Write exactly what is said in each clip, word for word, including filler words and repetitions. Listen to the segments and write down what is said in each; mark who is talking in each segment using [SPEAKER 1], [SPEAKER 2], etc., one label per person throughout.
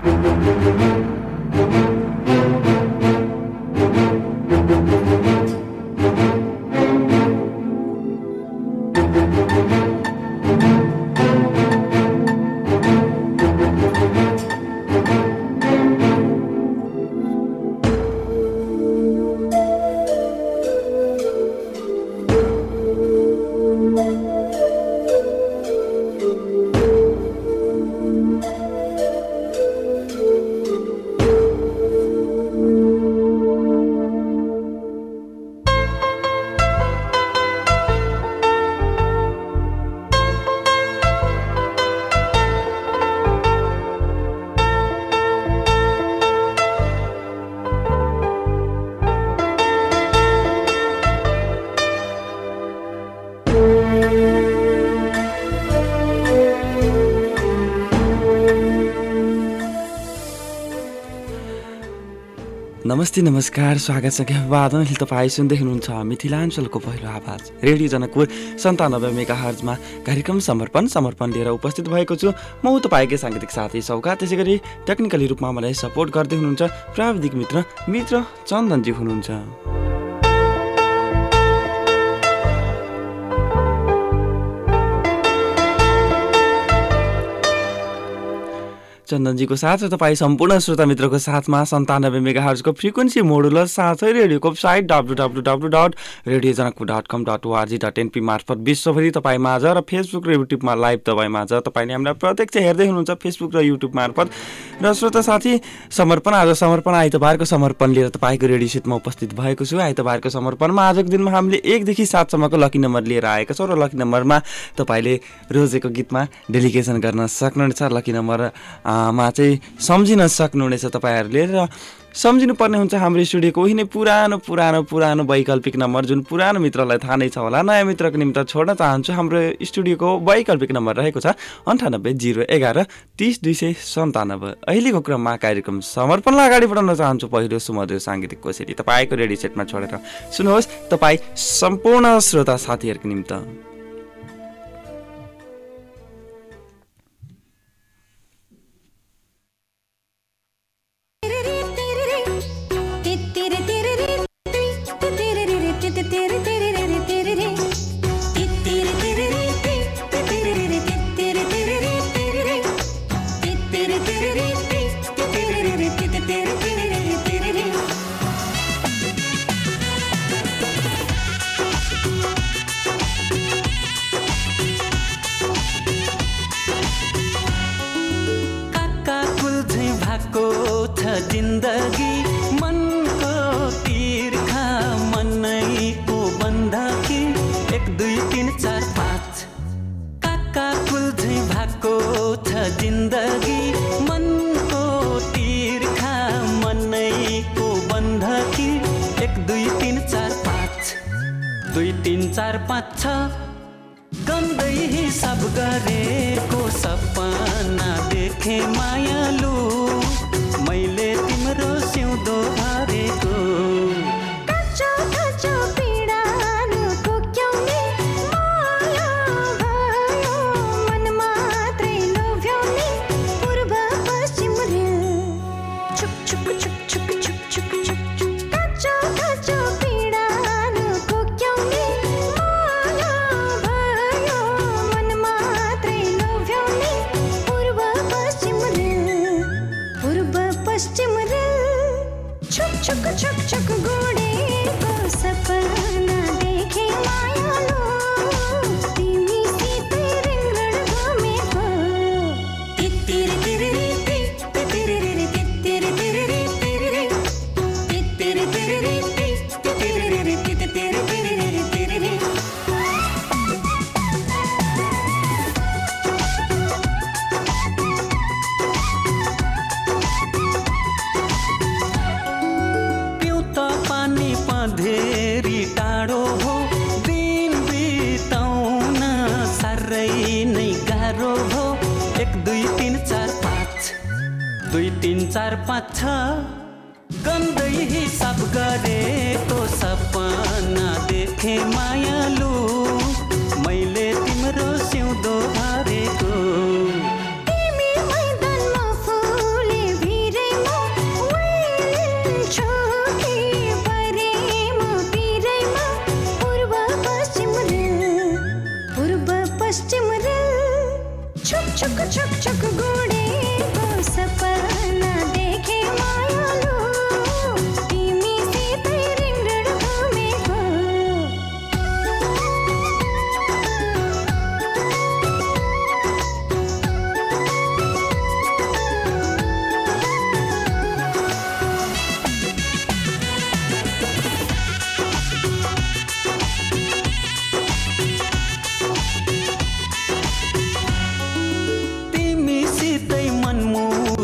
[SPEAKER 1] नमस्ते नमस्कार स्वागत छ के वादन तपाईँ सुन्दै हुनुहुन्छ मिथिलाञ्चलको पहिलो आवाज रेडियो जनकपुर सन्तानब्बे मेगा हर्जमा कार्यक्रम समर्पण समर्पण लिएर उपस्थित भएको छु। म तपाईँकै साङ्गीतिक साथी सौगात, त्यसै गरी टेक्निकली रूपमा मलाई सपोर्ट गर्दै हुनुहुन्छ प्राविधिक मित्र मित्र चन्दनजी हुनुहुन्छ। चन्दनजीको साथ र तपाईँ सम्पूर्ण श्रोता मित्रको साथमा सन्तानब्बे मेगा हर्जको फ्रिक्वेन्सी मोडुलर साथै रेडियोको website W W W dot radio Janakpur dot com dot org dot NP मार्फत विश्वभरि तपाईँ माझ र फेसबुक र युट्युबमा लाइभ तपाईँ माझ तपाईँले हामीलाई प्रत्यक्ष हेर्दै हुनुहुन्छ फेसबुक र युट्युब मार्फत। र श्रोता साथी समर्पण आज समर्पण आइतबारको समर्पण लिएर तपाईँको रेडियो सेटमा उपस्थित भएको छु। आइतबारको समर्पणमा आजको दिनमा हामीले एकदेखि सातसम्मको लकी नम्बर लिएर आएका छौँ र लकी नम्बरमा तपाईँले रोजेको गीतमा डेलिकेसन गर्न सक्नुहुनेछ। लकी नम्बर मा चाहिँ सम्झिन सक्नुहुनेछ तपाईँहरूले र सम्झिनुपर्ने हुन्छ हाम्रो स्टुडियोको उही नै पुरानो पुरानो पुरानो वैकल्पिक नम्बर जुन पुरानो मित्रलाई थाहा नै छ होला। नयाँ मित्रको निम्ति छोड्न चाहन्छु। हाम्रो स्टुडियोको वैकल्पिक नम्बर रहेको छ अन्ठानब्बे जिरो एघार तिस दुई सय सन्तानब्बे। अहिलेको क्रममा कार्यक्रम समर्पणलाई अगाडि बढाउन चाहन्छु। पहिलो सुमधुर साङ्गीतिक कोसेली तपाईँको रेडियो सेटमा छोडेर सुन्नुहोस् तपाईँ सम्पूर्ण श्रोता साथीहरूको निम्ति।
[SPEAKER 2] जिन्दगी मनको तिर्खा मनैको बन्धकी एक दुई तिन चार पाँच काका कुल्झै भएको छ जिन्दगी मनको तिर्खा मनैको बन्धकी एक दुई तिन चार पाँच दुई तिन चार पाँच छ गन्दै हिसाब गरेको सपना देखे मायालु मैले तिम्रो सिउँदो भरेको
[SPEAKER 3] कच्चो कच्चो पीडानु कोक्याउने माया भयो मन मात्रै लोभ्याउने पूर्व पश्चिम रेल छुक छुक छुक छुक छुक छुक छुक कच्चो कच्चो पीडानु कोक्याउने माया भयो मन मात्रै लोभ्याउने पूर्व पश्चिम रेल पूर्व पश्चिम रेल छुक छुक छुक छुक गोडेको सपना देखे मायालु तिमीसित रिङ्गण घुमेको तित्तिर तिरिरि तित्तिर तित्तिर तिरिरि तिरिरि तित्तिर तिरिरि तित्तिर तित्तिर तिरिरि तिरिरि
[SPEAKER 2] धेरै टाढो हो दिन बिताउन साह्रै नै गाह्रो हो एक दुई तिन चार पाँच दुई तिन चार पाँच छ गन्दै हिसाब गरेको सपना देखे मायालु मैले तिम्रो सिउँदो भरेको
[SPEAKER 3] तिमी मैदानमा फुले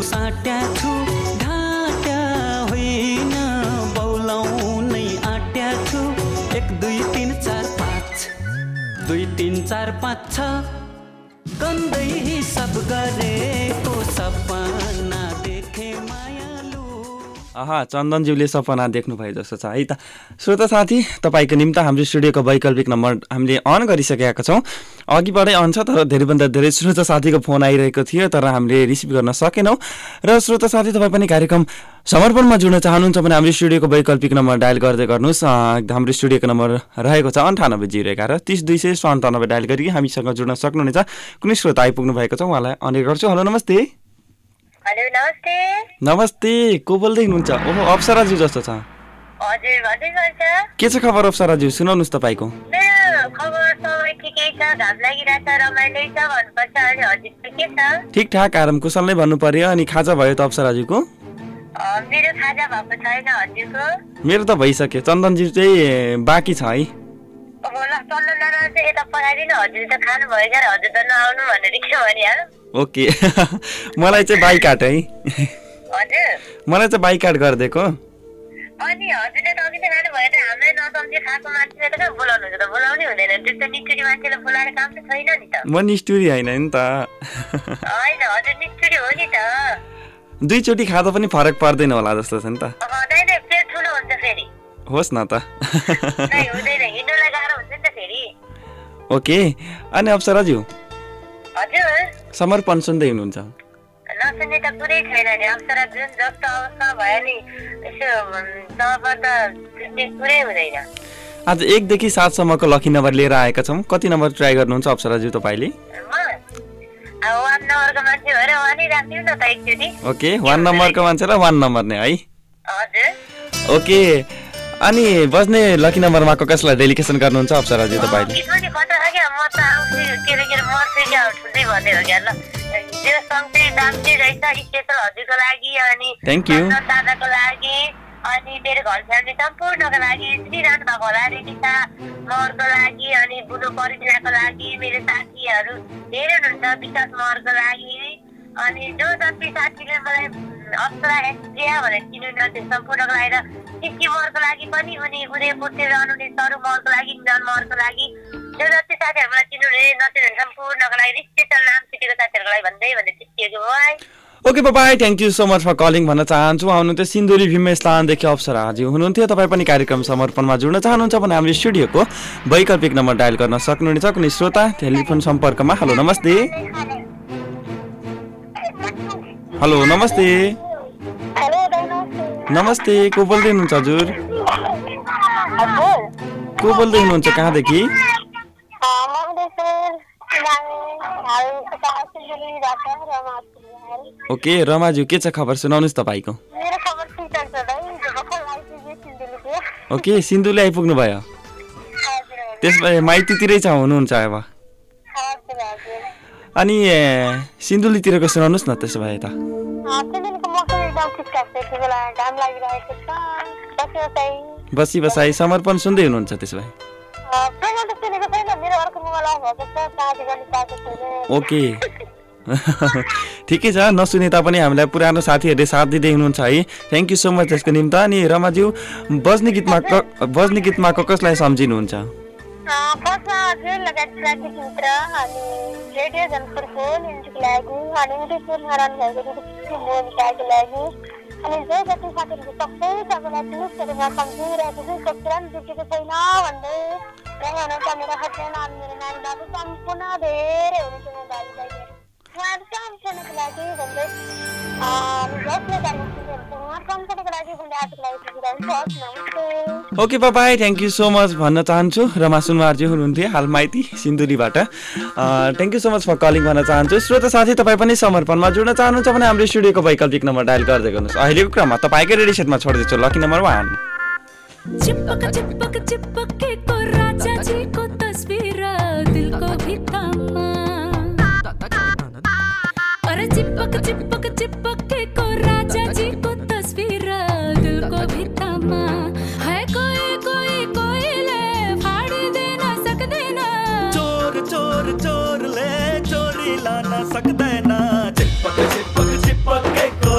[SPEAKER 2] साट्या छु ढाट्या होइन बौलाउनै आट्या छु एक दुई तिन चार पाँच दुई तिन चार पाँच छ कन्दै हिसाब गरेको सपना देखे मायालु।
[SPEAKER 1] आहा चन्दनज्यूले सपना देख्नु भयो जस्तो छ है त। श्रोता साथी तपाईँको निम्ति हाम्रो स्टुडियोको वैकल्पिक नम्बर हामीले अन गरिसकेका छौँ। अघिबाटै अन छ तर धेरैभन्दा धेरै श्रोता साथीको फोन आइरहेको थियो तर हामीले रिसिभ गर्न सकेनौँ। र श्रोता साथी तपाईँ पनि कार्यक्रम समर्पणमा जुड्न चाहनुहुन्छ भने हाम्रो स्टुडियोको वैकल्पिक नम्बर डायल गर्दै गर्नुहोस्। हाम्रो स्टुडियोको नम्बर रहेको छ अन्ठानब्बे जिरो एघार तिस दुई सय सन्तानब्बे डायल गरी हामीसँग जुड्न सक्नुहुनेछ। कुनै श्रोता आइपुग्नु भएको छ उहाँलाई अनेक गर्छु। हेलो नमस्ते।
[SPEAKER 4] हेलो नमस्ते।
[SPEAKER 1] नमस्ते को बोल्दै हुनुहुन्छ? ओहो अप्सराज्यू जस्तो छ।
[SPEAKER 4] हजुर भन्दै गर्छ।
[SPEAKER 1] के छ खबर अप्सराज्यू सुनाउनुहोस् तपाईँको?
[SPEAKER 4] मेरो खबर सबै ठिकै छ, घाम लागिरहेछ, रमाइलो छ भन्नुपर्छ। अनि हजुरको के छ?
[SPEAKER 1] ठिकठाक आराम कुशल नै भन्नु पर्यो। अनि खाजा भयो त अप्सराज्यूको?
[SPEAKER 4] मेरो खाजा भएको छैन, हजुरको?
[SPEAKER 1] मेरो त भइसक्यो। चन्दनजी चाहिँ बाँकी छ है।
[SPEAKER 4] अब ल चन्दनलाई चाहिँ यता पठाइदिनु। हजुर त खानु भयो क्या, हजुर त नआउनु भनेर के भनिहाल्नु।
[SPEAKER 1] ओके मलाई चाहिँ बाई काट है।
[SPEAKER 4] हजुर
[SPEAKER 1] मलाई चाहिँ बाई काट गरिदिएको।
[SPEAKER 4] अनि हजुरले त अघि त खानु भयो त, हामीलाई नसम्झे खाएको मान्छेले त कहाँ बोलाउनु हुन्छ त? बोलाउनै हुँदैन। त्यो त निष्ठुरी मान्छेले बोलाउने काम त छैन नि त।
[SPEAKER 1] म निष्ठुरी होइन नि त।
[SPEAKER 4] होइन हजुर निष्ठुरी हो नि त।
[SPEAKER 1] दुईचोटि खाँदा पनि फरक पर्दैन होला जस्तो छ नि त।
[SPEAKER 4] हुँदैन, पेट ठुलो हुन्छ फेरि।
[SPEAKER 1] होस् न त।
[SPEAKER 4] नै हुँदैन, हिँड्नुलाई गाह्रो हुन्छ नि त फेरि।
[SPEAKER 1] ओके अनि अप्सराज्यू
[SPEAKER 4] हजुर
[SPEAKER 1] समर्पण सुन्दै हुनुहुन्छ?
[SPEAKER 4] नसुन्ने त कुरै छैन नि। अप्सरा जुन जस्तो अवस्था भयो नि यसो तब त सुन्ने कुरै हुँदैन।
[SPEAKER 1] आज एकदेखि सातसम्मको लकी नम्बर लिएर आएका छौँ। कति नम्बर ट्राई गर्नुहुन्छ अप्सराज्यू तपाईँले?
[SPEAKER 4] म अब वान नम्बरको मान्छे भएर वानै राखिदिनु न त एकचोटि।
[SPEAKER 1] ओके वान नम्बरको मान्छेलाई वान नम्बर नै है।
[SPEAKER 4] हजुर
[SPEAKER 1] ओके अनि बज्ने लकी नम्बरमा कसलाई डेलिकेसन गर्नुहुन्छ अप्सराज्यू तपाईँले?
[SPEAKER 4] गीत पनि कता छ क्या, म त आउँछु के अरे के अरे मर्छु क्या ठुल्दै भन्दै हो क्या। ल मेरो सङ चाहिँ दाम्चे रहेछ स्पेसल हजुरको लागि अनि
[SPEAKER 1] थ्याङ्क यू
[SPEAKER 4] दादाको लागि अनि मेरो घर फ्यामिली सम्पूर्णको लागि सुनिरहनु भएको होला रेनिसा महरको लागि अनि बुनु परिदिनाको लागि मेरो साथीहरू धेरै हुनुहुन्छ विकास महरको लागि अनि जो जति साथीले मलाई अप्सरा एक्सप्रिया भनेर चिन्नु त्यो सम्पूर्णको लागि र सिक्की महरको लागि पनि अनि उदयपुरतिर रहनुहुने सरु महरको लागि निधन महरको लागि जो जति साथीहरू मलाई चिन्नुहुने नचिन्नु सम्पूर्णको लागि स्पेसल नाम छुटेको साथीहरूको लागि भन्दै भन्दै चिटिएको भाइ।
[SPEAKER 1] Okay bye bye thank you so much for calling भन्न चाहन्छु। आउनुहुन्थ्यो सिन्धुली भीम स्थानदेखि अप्सराज्यू हुनुहुन्थ्यो। तपाईँ पनि कार्यक्रम समर्पणमा जुड्न चाहनुहुन्छ भने हाम्रो स्टुडियोको वैकल्पिक नम्बर डायल गर्न सक्नुहुनेछ। कुनै श्रोता टेलिफोन सम्पर्कमा। हेलो नमस्ते। हेलो नमस्ते। नमस्ते को बोल्दै हुनुहुन्छ हजुर? को बोल्दै हुनुहुन्छ कहाँदेखि? ओके रमाज्यू के छ खबर सुनाउनुहोस् तपाईँको? ओके सिन्धुली आइपुग्नु भयो? त्यसमा माइतीतिरै छ हुनुहुन्छ अब? अनि सिन्धुलीतिरको सुनाउनुहोस् न त्यसो भए त। बसी बसाई समर्पण सुन्दै हुनुहुन्छ त्यसो भए? ओके ठिकै छ नसुने तापनि हामीलाई पुरानो साथीहरूले साथ दिँदै हुनुहुन्छ है। थ्याङ्क यू सो मच त्यसको निम्ति। अनि रमाज्यू बज्ने गीतमा बज्ने गीतमा कसलाई सम्झिनुहुन्छ?
[SPEAKER 4] अनि जो जति साथीहरू सबै सबैलाई प्लिज गरेर सम्झिरहेको छु सब्सक्राइब जुटेको छैन भन्दै र हुनुहुन्छ मेरो हस्बेन्ड अनि मेरो नानी बाबु सम्पूर्ण धेरै हुनुहुन्छ म दाजु दाइहरू उहाँहरू सम्पूर्णको लागि भन्दै जसले जानुहुन्छ उहाँ सम्पूर्णको लागि भन्दै आजको लागि पुगिरहन्छ। नमस्ते।
[SPEAKER 1] Okay bye bye thank you so much भन्न चाहन्छु। रमा सुनवारजी हुनुहुन्थ्यो हाल माइती सिन्धुलीबाट। Thank you so much for calling भन्न चाहन्छु। श्रोता साथी तपाईँ पनि समर्पणमा जुड्न चाहनुहुन्छ भने हाम्रो स्टुडियोको वैकल्पिक नम्बर डायल गर्दै गर्नुहोस्। अहिलेको क्रममा तपाईँकै रेडियो सेटमा छोड्दैछु लकी नम्बर वान।
[SPEAKER 3] चिपक चिपक चिपकेको राजाजीको तस्बिर दिलको भित्तामा अरे चिपक चिपक चिपकेको राजाजीको तस्बिर दिलको भित्तामा है कोही कोही कोहीले फाडिदिन सक्दैन
[SPEAKER 2] चोर चोर चोरले चोरी लान सक्दैन चिपक चिपक चिपकेको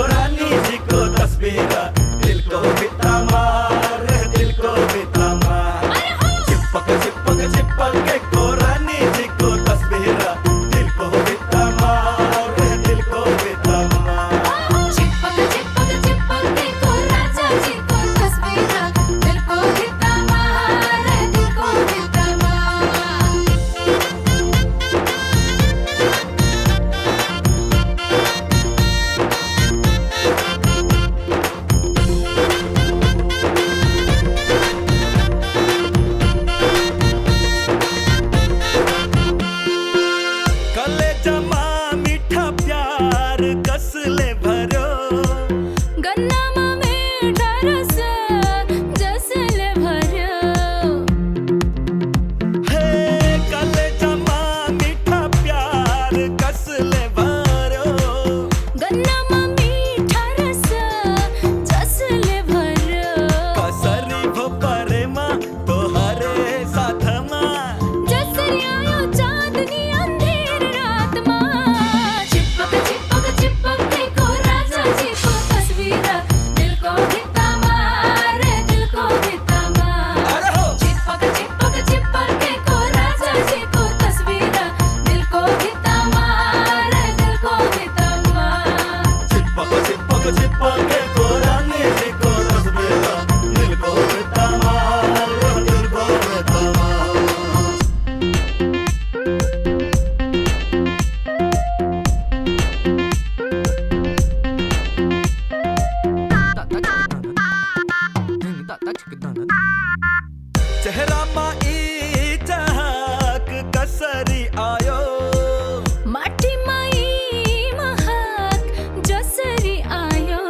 [SPEAKER 5] चिपक चिपकेको रानीको तस्बिर दिलको भित्तामा दिलको भित्तामा चेहरामा ई चहक कसरी आयो
[SPEAKER 3] माटीमा ई महक जसरी आयो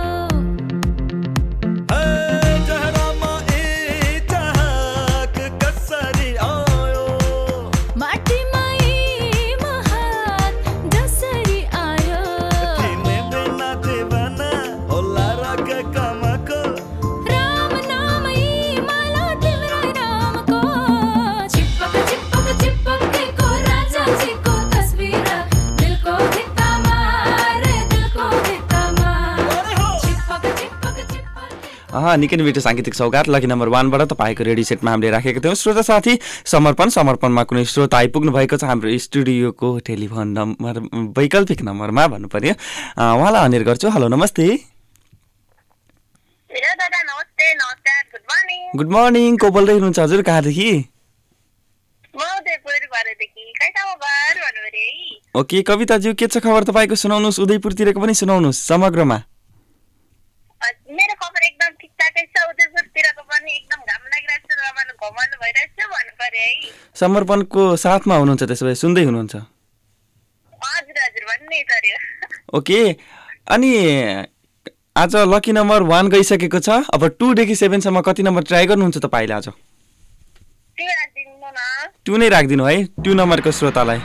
[SPEAKER 5] हे चेहरामा ई चहक कसरी आयो
[SPEAKER 3] माटीमा ई महक जसरी आयो
[SPEAKER 5] तिमी बिना जीवन होला रक कमको
[SPEAKER 3] राम नाम ई माला तिम्रो नामको चिपक चिपक चिपकेको राजाजीको तस्बिर दिलको भित्तामा रे दिलको भित्तामा चिपक चिपक चिपक
[SPEAKER 1] अँ निकै नै मिठो साङ्गीतिक सौगात लकी नम्बर वानबाट तपाईँको रेडियो सेटमा हामीले राखेका थियौँ। श्रोता साथी समर्पण समर्पणमा कुनै श्रोता आइपुग्नु भएको छ हाम्रो स्टुडियोको टेलिफोन नम्बर वैकल्पिक नम्बरमा भन्नु पर्यो। उहाँलाई अनिर गर्छु। हेलो नमस्ते।
[SPEAKER 4] हेलो दादा नमस्ते नमस्कार गुड मर्निङ
[SPEAKER 1] गुड मर्निङ। को बोल्दै हुनुहुन्छ हजुर कहाँदेखि?
[SPEAKER 4] म उदयपुर घरदेखि कैटामा घर भन्नु पऱ्यो है
[SPEAKER 1] ओके कविताज्यू के छ खबर तपाईँको सुनाउनुहोस्, उदयपुरतिरको पनि सुनाउनुहोस् समग्रमा।
[SPEAKER 4] मेरो खबर एकदम ठिकठाकै छ उदयपुरतिरको पनि एकदम घाम लागिरहेको छ रमाइलो घुमाउनु भइरहेको छ भन्नु पऱ्यो है
[SPEAKER 1] समर्पणको साथमा हुनुहुन्छ त्यसो भए सुन्दै हुनुहुन्छ?
[SPEAKER 4] हजुर हजुर भन्नै पर्यो
[SPEAKER 1] ओके अनि आज लकी नम्बर वान गइसकेको छ। अब टूदेखि सेभेनसम्म कति नम्बर ट्राई गर्नुहुन्छ तपाईँले आज?
[SPEAKER 4] त्यो राखिदिनु न
[SPEAKER 1] टू नै राखिदिनु है टू नम्बरको श्रोतालाई।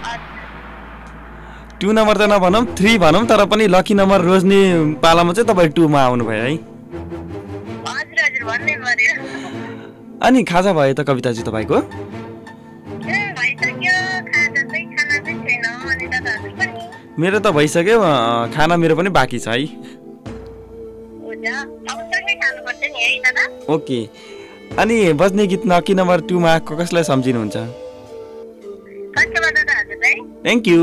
[SPEAKER 1] टू नम्बर त नभनौँ थ्री भनौँ तर पनि लकी नम्बर रोज्ने पालामा चाहिँ तपाईँ टूमा आउनुभयो है।
[SPEAKER 4] हजुर हजुर भन्नै पर्यो
[SPEAKER 1] अनि खाजा भयो त कविताजी तपाईँको?
[SPEAKER 4] ए, भइसक्यो खाजा चाहिँ खाना चाहिँ छैन अनि दादाहरू पनि
[SPEAKER 1] मेरो त भइसक्यो अँ, खाना मेरो पनि बाँकी छ है।
[SPEAKER 4] हुन्छ अब सँगै खानुपर्छ नि है दादा
[SPEAKER 1] ओके अनि बज्ने गीत लकी नम्बर टूमा कसलाई सम्झिनुहुन्छ?
[SPEAKER 4] धन्यवाद दादाहरूलाई
[SPEAKER 1] थ्याङ्क यू।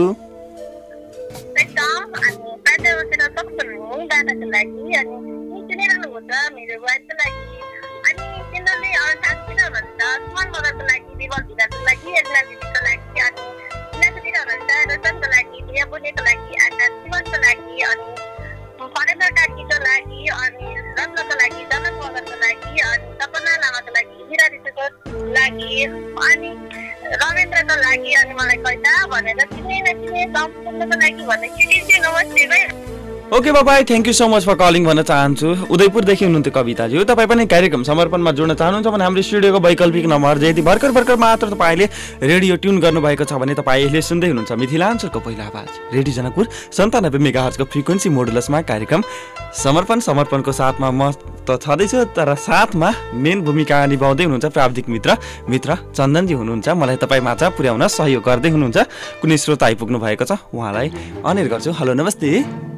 [SPEAKER 4] एकदम अनि बाजा बसेर सक्छौँ दादाको लागि अनि सुनिरहनु हुन्छ मेरो वाइफको लागि अनि तिनीहरूले अरू साथ किन भन्छ सुमन मगरको लागि विमल भिडाको लागि एजला दिदीको लागि अनि तिनीहरूको किन भन्छ रोशनको लागि दिया बुनेको लागि आकाश शिवनको लागि अनि फरेन्द्र कार्कीको लागि अनि रत्नको लागि जनक मगरको लागि अनि सपना लामाको लागि हिरा ऋतुको लागि अनि रमेन्द्रको लागि अनि मलाई कैता भनेर चिने नचिने सम्पूर्णको लागि भन्ने चिठी नमस्ते भाइ
[SPEAKER 1] okay bye bye thank you so much for calling भन्न चाहन्छु। उदयपुरदेखि हुनुहुन्थ्यो कविताज्यू। तपाईँ पनि कार्यक्रम समर्पणमा जोड्न चाहनुहुन्छ भने हाम्रो स्टुडियोको वैकल्पिक नम्बर यदि भर्खर भर्खर मात्र तपाईँले रेडियो ट्युन गर्नुभएको छ भने तपाईँले सुन्दै हुनुहुन्छ मिथिलाञ्चलको पहिलो आवाज रेडियो जनकपुर सन्तानब्बे मेगाहर्जको फ्रिक्वेन्सी मोडुलसमा कार्यक्रम समर्पण समर्पणको साथमा म त छँदैछु तर साथमा मेन भूमिका निभाउँदै हुनुहुन्छ प्राविधिक मित्र मित्र चन्दनजी हुनुहुन्छ। मलाई तपाईँ माझ पुर्याउन सहयोग गर्दै हुनुहुन्छ। कुनै श्रोता आइपुग्नु भएको छ उहाँलाई अनिर गर्छु। हेलो नमस्ते।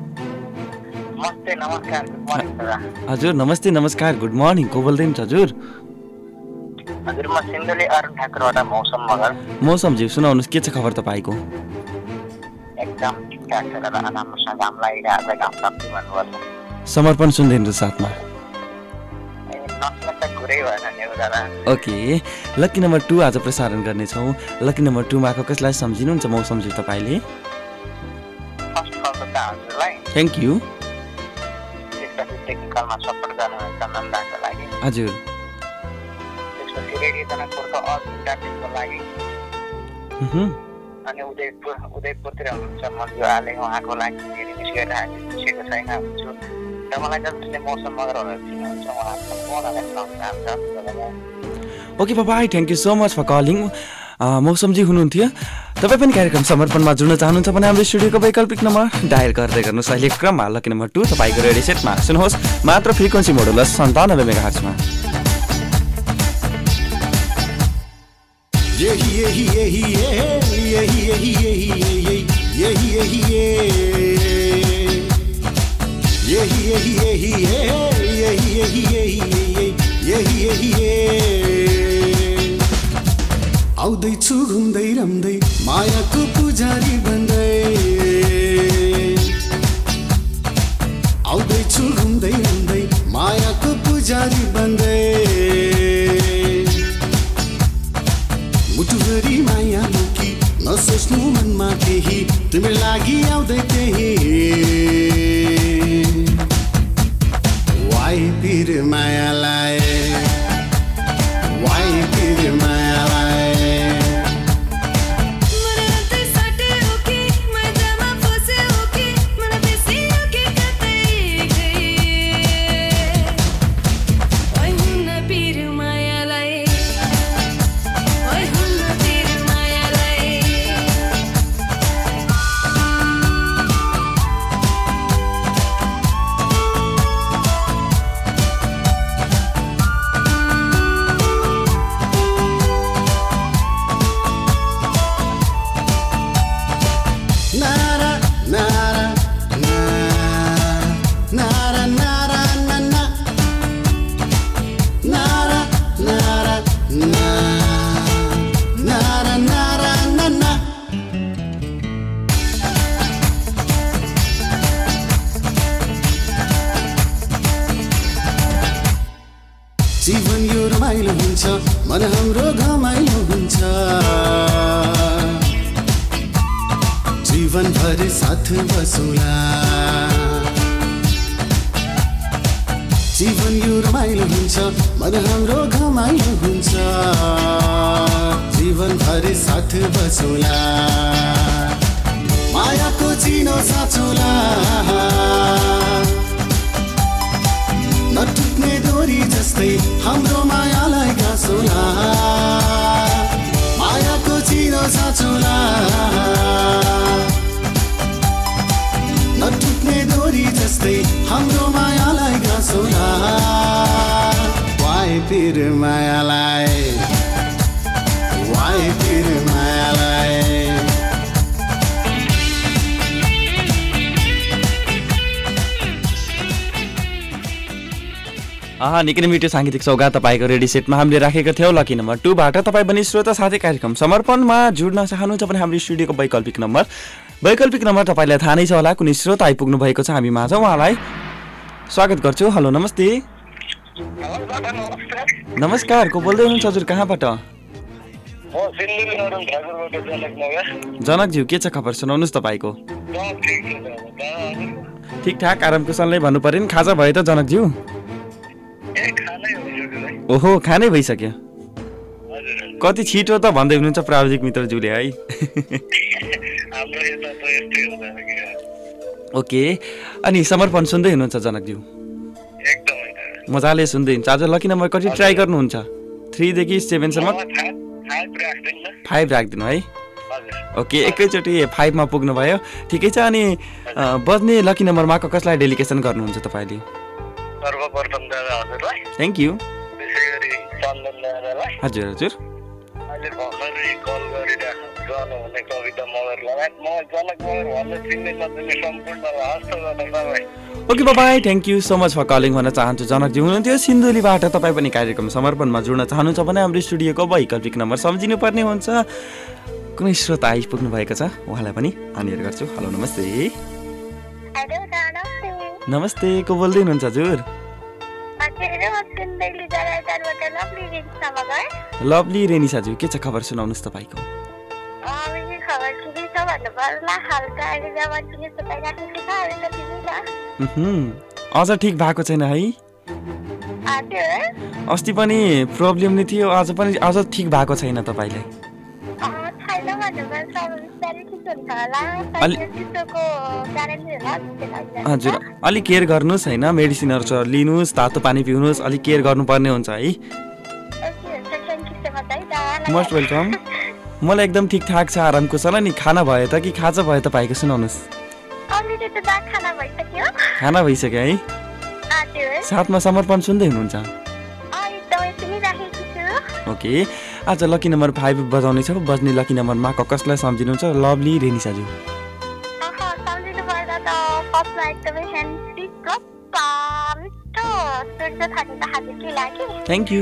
[SPEAKER 4] नमस्ते नमस्कार गुड मर्निङ दादा
[SPEAKER 1] हजुर नमस्ते नमस्कार गुड मर्निङ। को बोल्दै हुनुहुन्छ हजुर?
[SPEAKER 4] हजुर म सिन्धुली अरुण ठाकुरबाट मौसम मगर
[SPEAKER 1] मौसमजी सुनाउनुहोस् के छ खबर तपाईँको?
[SPEAKER 4] एकदम ठिकठाक छ दादा राम्रोसँग घाम लागिरहेको छ घाम सक्छु भन्नुपर्छ
[SPEAKER 1] समर्पण सुन्दै हुनुहुन्छ साथमा?
[SPEAKER 4] नक्सा त कुरै भएन नि हो दादा
[SPEAKER 1] ओके लकी नम्बर टू आज प्रसारण गर्नेछौँ। लकी नम्बर टूमा कसलाई सम्झिनुहुन्छ मौसमजी तपाईँले?
[SPEAKER 4] फर्स्ट कल त हजुरलाई
[SPEAKER 1] थ्याङ्क यू।
[SPEAKER 4] त्यसपछि टेक्निकलमा सपोर्ट गर्नुहुन्छ नन्दाको लागि
[SPEAKER 1] हजुर
[SPEAKER 4] त्यसपछि रेडियो जनकपुरको अल दुईवटा टिमको लागि
[SPEAKER 1] उहुँ।
[SPEAKER 4] अनि उदयपुर उदयपुरतिर हुनुहुन्छ मन्जु आले उहाँको लागि धेरै मिस गरिरहेको बिर्सेको छैन हुन्छु र मलाई जसले मौसम मगरहरू चिन्नुहुन्छ उहाँको उहाँलाई सम्झाउँछ
[SPEAKER 1] okay bye bye thank you so much for calling. मौसमजी हुनुहुन्थ्यो। तपाईँ पनि कार्यक्रम समर्पणमा जुड्न चाहनुहुन्छ भने हाम्रो स्टुडियोको वैकल्पिक नम्बर डायल गर्दै गर्नुहोस्। अहिले क्रममा लकी नम्बर टू तपाईँको रेडियो सेटमा सुन्नुहोस् मात्र फ्रिक्वेन्सी मोडुलस सन्तानब्बे मेगाहर्जमा।
[SPEAKER 5] यही यही यही यही यही यही यही यही यही यही यही यही यही यही यही यही आउँदैछु घुम्दै रम्दै मायाको पुजारी बन्दै आउँदै छु घुम्दै घुम्दै मायाको पुजारी बन्दै मुटुभरि माया मुकी नसोच्नु मनमा केही तिम्रो लागि आउँदै त्यही वाइ पिर मायालाई वाइ पिर मायालाई जीवन यो रमाइलो हुन्छ मन हाम्रो घमाइलो हुन्छ जीवन भर साथ बसौला जीवन यो रमाइलो हुन्छ मन हाम्रो घमाइलो हुन्छ जीवन भर साथ बसौला मायाको चिनो साँचौला नटुट्ने डोरी जस्तै हाम्रो मायालाई गाँसौला मायाको चिनो साँचौला नटुट्ने डोरी जस्तै हाम्रो मायालाई गाँसौला वाइ पिर मायालाई वाइ पिर मायालाई
[SPEAKER 1] आहा निकै नै मिठो साङ्गीतिक सौगात तपाईँको रेडी सेटमा हामीले राखेका थियौँ लकी नम्बर टूबाट तपाईँ पनि श्रोता साथै कार्यक्रम समर्पणमा जुड्न चाहनुहुन्छ भने हाम्रो स्टुडियोको वैकल्पिक नम्बर वैकल्पिक नम्बर तपाईँलाई थाहा नै छ होला कुनै श्रोता आइपुग्नु भएको छ हामी माझ उहाँलाई स्वागत गर्छु हेलो नमस्ते नमस्कार को बोल्दै हुनुहुन्छ हजुर कहाँबाट जनकज्यू के छ खबर सुनाउनुहोस् तपाईँको ठिकठाक आराम कुशलले भन्नु पर्यो नि खाजा भयो त जनकज्यू ओहो खानै भइसक्यो कति छिटो त भन्दै हुनुहुन्छ प्राविधिक मित्रज्यूले है ओके अनि समर्पण सुन्दै हुनुहुन्छ जनकज्यू मजाले सुन्दै हुनुहुन्छ आज लकी नम्बर कति ट्राई गर्नुहुन्छ थ्रीदेखि सेभेनसम्म फाइभ राखिदिनु है ओके एकैचोटि फाइभमा पुग्नुभयो ठिकै छ अनि बज्ने लकी नम्बरमा कसलाई डेलिकेसन गर्नुहुन्छ तपाईँले
[SPEAKER 6] सर्वप्रथम दादा हजुरलाई
[SPEAKER 1] थ्याङ्क यू
[SPEAKER 6] त्यसैगरी चन्दन दादालाई
[SPEAKER 1] हजुर हजुर
[SPEAKER 6] अहिले भर्खरै कल गरिरहनु हुने कविता मगर लगायत म जनक मगर भन्न चिन्ने नचिन्ने सम्पूर्ण हस्त तपाईँ
[SPEAKER 1] okay bye bye thank you so much for calling भन्न चाहन्छु जनकजी हुनुहुन्थ्यो सिन्धुलीबाट तपाईँ पनि कार्यक्रम समर्पणमा जोड्न चाहनुहुन्छ भने हाम्रो स्टुडियोको वैकल्पिक नम्बर सम्झिनुपर्ने हुन्छ कुनै श्रोता आइपुग्नु भएको छ उहाँलाई पनि अनियर गर्छु हेलो नमस्ते नमस्ते को बोल्दै हुनुहुन्छ हजुर लभली रेनिसाजु के छ खबर सुनाउनुहोस् तपाईँको अझ ठिक भएको छैन है अस्ति पनि प्रब्लम नै थियो आज पनि अझ ठिक भएको छैन तपाईँलाई हजुर अलिक केयर गर्नुहोस् होइन मेडिसिनहरू लिनुहोस् तातो पानी पिउनुहोस् अलिक केयर गर्नुपर्ने हुन्छ है मोस्ट वेलकम मलाई एकदम ठिकठाक छ आराम कुशल नि खाना भयो त कि खाजा भयो तपाईँको सुनाउनुहोस् खाना भइसक्यो है साथमा समर्पण सुन्दै हुनुहुन्छ ओके आज लकी नम्बर फाइभ बजाउने छ बज्ने लकी नम्बरमा कसलाई सम्झिनुहुन्छ लभली रेनिसाजु थ्याङ्क यू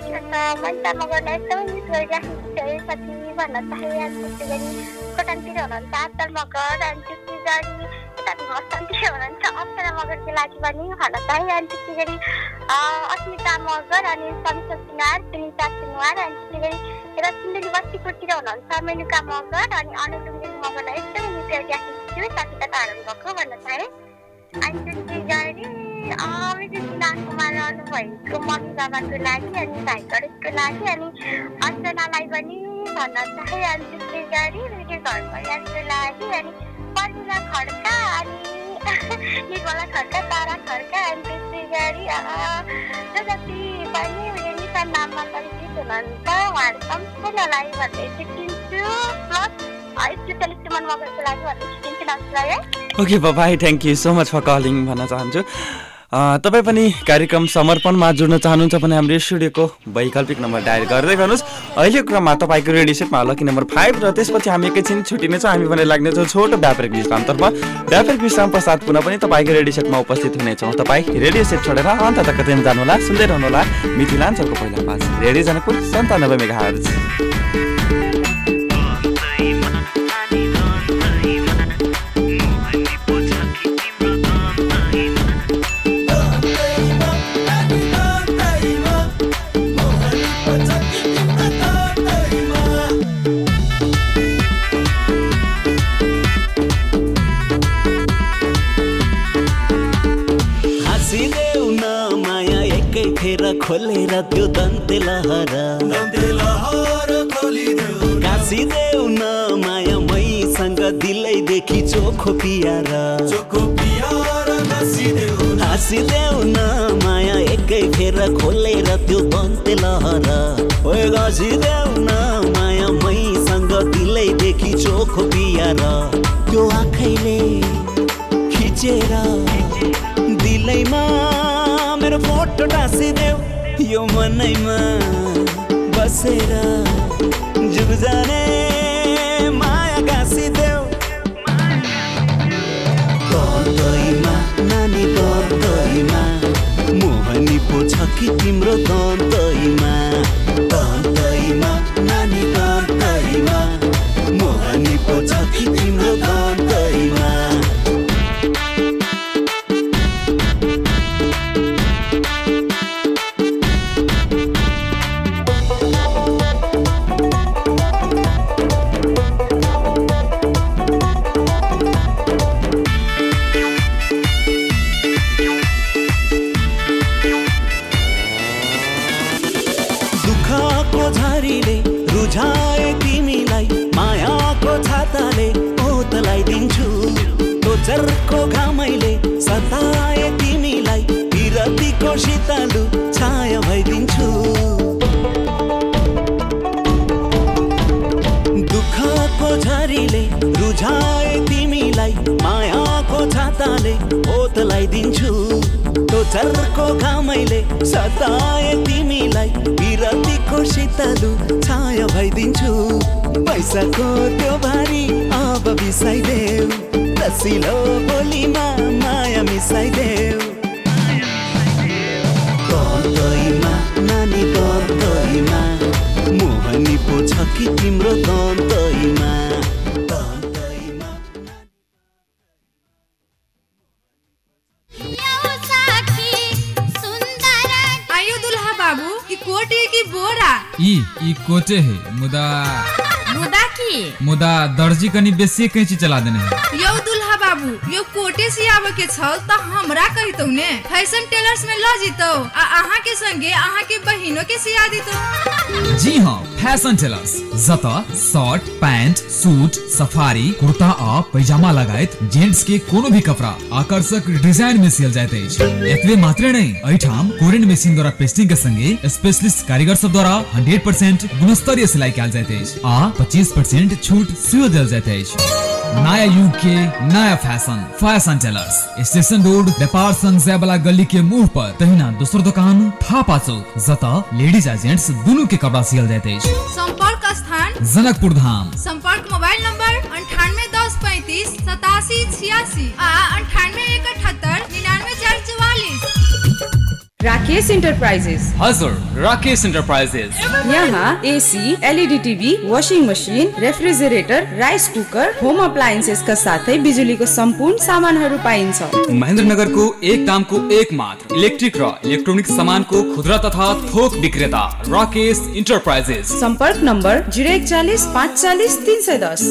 [SPEAKER 4] छ मैले त मगरलाई एकदमै मिस गरिराखेको छु है साथी भन्न चाहे अनि त्यसै गरी खोटाङतिर हुनुहुन्छ आत्तर मगर अनि त्यसै गरी यता मस्तानतिर हुनुहुन्छ अप्सरा मगरको लागि पनि भन्न चाहे अनि त्यसै गरी अस्मिता मगर अनि समिता सिंगार सुनिता सिंगार अनि त्यसै गरी यता सिन्धुली बस्तीपुरतिर हुनुहुन्छ मेनुका मगर अनि अनुलुङ्गे मगरलाई एकदमै मिस गरिराखेको छु साथी कता हराउनु भएको भन्न चाहे अनि त्यसै गरी कुमार अनुभएको मम्मी बाबाको लागि अनि भाइ गणेशको लागि अनि अञ्जनालाई पनि भन्न चाहे अनि त्यसै गरी मेरो घर परिवारको लागि अनि पर्मिला खड्का अनि निर्मला खड्का तारा खड्का अनि त्यसै गरी जो जति पनि मेरो निशान नाममा परिचित हुनुहुन्छ उहाँहरू सम्पूर्णलाई भन्दै छुट्टिन्छु प्लस स्पेसलिस्ट मन मगरको लागि भन्दै छुट्टिन्छु नमस्कार है
[SPEAKER 1] okay bye bye thank you so much for calling भन्न चाहन्छु तपाईँ पनि कार्यक्रम समर्पणमा जुड्न चाहनुहुन्छ भने हाम्रो स्टुडियोको वैकल्पिक नम्बर डायल गर्दै गर्नुहोस् अहिले क्रममा तपाईँको रेडियो सेटमा लकी नम्बर फाइभ र त्यसपछि हामी एकैछिन छुट्टिनेछौँ हामी भने लाग्नेछौँ छोटो व्यापारिक विश्रामतर्फ व्यापारिक विश्राम पश्चात पुनः पनि तपाईँको रेडियो सेटमा उपस्थित हुनेछौँ तपाईँ रेडियो सेट छोडेर अन्त कतै जानुहोला सुन्दै रहनुहोला मिथिलाञ्चलको पहिलो पास रेडियो जनकपुर सन्तानब्बे मेगाहर्ज
[SPEAKER 2] खोलेर त्यो दन्ते लहरा कासिदेऊ न माया मैसँग दिलैदेखि चोखो पियार हाँसिदेऊ न माया एकै फेर खोलेर त्यो दन्ते लहरा ओए घसिदेऊ न माया मैसँग दिलैदेखि चोखो पियार त्यो आँखैले खिचेर दिलैमा मेरो फोटो टाँसिदेऊ यो मनैमा बसेर जुग जाने माया गाँसिदेऊ दन्तैमा नानी दन्तैमा मोहनी पो छ कि तिम्रो दन्तैमा दन्तैमा नानी दन्तैमा मोहनी पो छ कि तिम्रो दन्तैमा रुझाए तिमीलाई मायाको छाताले ओतलाई दिन्छु टोचरको घामैले सताए तिमीलाई विरतीको शीतलु छाया भइदिन्छु दुःखको झरीले रुझाए तिमीलाई मायाको छाताले ओतलाई दिन्छु टोचरको घामैले सताए तिमीलाई विरतीको शीतलु छाया भइदिन्छु पैसाको त्यो भारी अब बिसाइदेऊ रसिलो बोलीमा माया मिसाइदेऊ दन्तैमा नानी दन्तैमा मोहनी पो छ कि तिम्रो दन्तैमा
[SPEAKER 7] ई ई कोटे है मुदा
[SPEAKER 8] मुदा की
[SPEAKER 7] मुदा दर्जी कनी बेसी कैंची चला देने है
[SPEAKER 8] यो दुल्हा बाबू यो कोटे सियाबे के छल त हमरा कहितौ ने फैशन टेलर्स में ल जितौ आ आहा के संगे आहा के बहिनो के सिया दितौ
[SPEAKER 7] जी हां फैशन टेलर्स जता shirt pant suit safari kurta आ पैजामा लगायत जेंट्स के कोनो भी कपड़ा आकर्षक डिजाइन में सियल जाइत अछि एतबे मात्र नहीं एठाम कोरियन मशीन द्वारा पेस्टिंग के संगे स्पेशलिस्ट कारीगर सब द्वारा हंड्रेड परसेंट गुणस्तरीय सिलाई कैल जाइत अछि आ पच्चीस परसेंट छूट सेहो देल जाइत अछि नया युग के नया fashion fashion tailors station road व्यापार संघ जयबला गली के मुंह पर तहिना दोसर दुकान थापा चौक जता लेडीज आ जेंट्स दोनों के कपड़ा सियल जाइत अछि
[SPEAKER 8] संपर्क स्थान
[SPEAKER 7] जनकपुर धाम
[SPEAKER 8] संपर्क मोबाइल नंबर अंठानवे दस पैंतीस सतासी छियासी आ अंठानवे एक अठहत्तर निन्यानवे चार चौवालीस
[SPEAKER 9] राकेश इंटरप्राइजेस।
[SPEAKER 7] हजुर, राकेश इन्टरप्राइजेस।
[SPEAKER 9] यहाँ AC, LED TV, washing machine, refrigerator, rice cooker, home appliances का साथै बिजुलीको सम्पूर्ण सामानहरू पाइन्छ।
[SPEAKER 7] महेन्द्रनगरको एक दामको एक मात्र इलेक्ट्रिक र इलेक्ट्रोनिक सामानको खुद्रा तथा थोक विक्रेता राकेश इन्टरप्राइजेस।
[SPEAKER 9] सम्पर्क नम्बर जीरो एकचालिस पाँच चालिस तीन सय दस।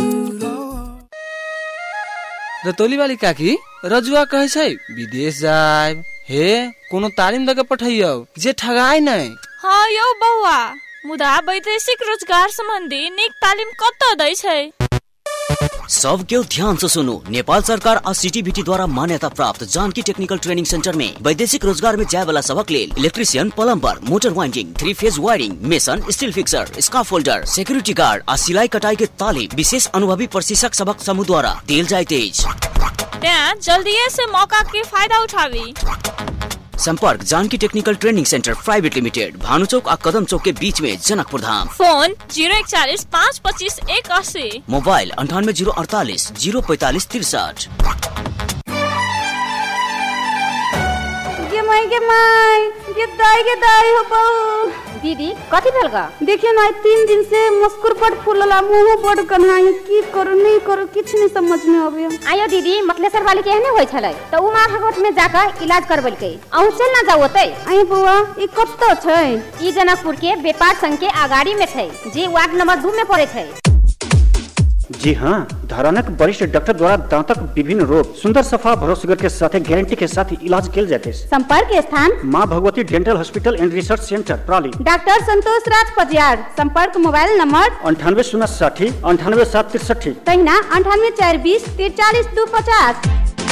[SPEAKER 10] रतौली वाली काकी रजुआ कहे छै विदेश जाए हे कोनो तालिम दके पठाइयो जे ठगाई नै।
[SPEAKER 11] हाँ यौ बौआ, मुदा वैदेशिक रोजगार सम्बन्धी नीक तालिम कतऽ दै छै?
[SPEAKER 12] सब केओ ध्यान से सुनो। नेपाल सरकार आ सीटीबीटी द्वारा मान्यता प्राप्त जानकी टेक्निकल ट्रेनिंग सेंटर में वैदेशिक रोजगार में जाए वाला सबक लेल electrician, plumber, motor winding, three phase wiring, mason, steel fixer, scaffolder, security guard आ सिलाई कटाई के तालीम विशेष अनुभवी प्रशिक्षक सबक समूह द्वारा देल जाइत अछि।
[SPEAKER 11] त्यहाँ जल्दीए से मौका के फायदा उठावी।
[SPEAKER 12] संपर्क Janaki technical training centre private limited, Bhanu chowk और कदम चौक के बीच में, जनकपुर धाम।
[SPEAKER 11] फोन जीरो इकचालीस पाँच पच्चीस एक अस्सी।
[SPEAKER 12] मोबाइल अंठानवे जीरो अड़तालीस जीरो पैतालीस तिरसठ।
[SPEAKER 13] दीदी कथी भेल गा? देखियो ना तीन दिन से मस्कुर पट फूलला, मुंह बड़ कन्हाई, की करू नहीं करू किछ नहीं समझ में आवे।
[SPEAKER 14] आयो दीदी मकलेश्वर वाली के एहने होय छलै त उ मां भगवत में जाकर इलाज करबलकै। अहू चल ना जाओ ओतै।
[SPEAKER 13] आई बुआ ई कत्तो छै?
[SPEAKER 14] ई जनकपुर के व्यापार संघ के अगाड़ी में छै, जे वार्ड नंबर दो में पड़े छै।
[SPEAKER 15] जी हाँ, धरानक वरिष्ठ डॉक्टर द्वारा दांतक विभिन्न रोग सुंदर सफा भरोसेगर के साथ गारंटी के साथ इलाज किया जाते हैं।
[SPEAKER 14] संपर्क स्थान
[SPEAKER 15] Maa Bhagwati dental hospital and research centre प्राली।
[SPEAKER 14] डॉक्टर संतोष राज पटियार। संपर्क मोबाइल नंबर
[SPEAKER 15] अंठानवे शून्य साठी अंठानवे सात तिरसठी।
[SPEAKER 14] तहिना अंठानवे चार बीस तिरचालीस दो पचास।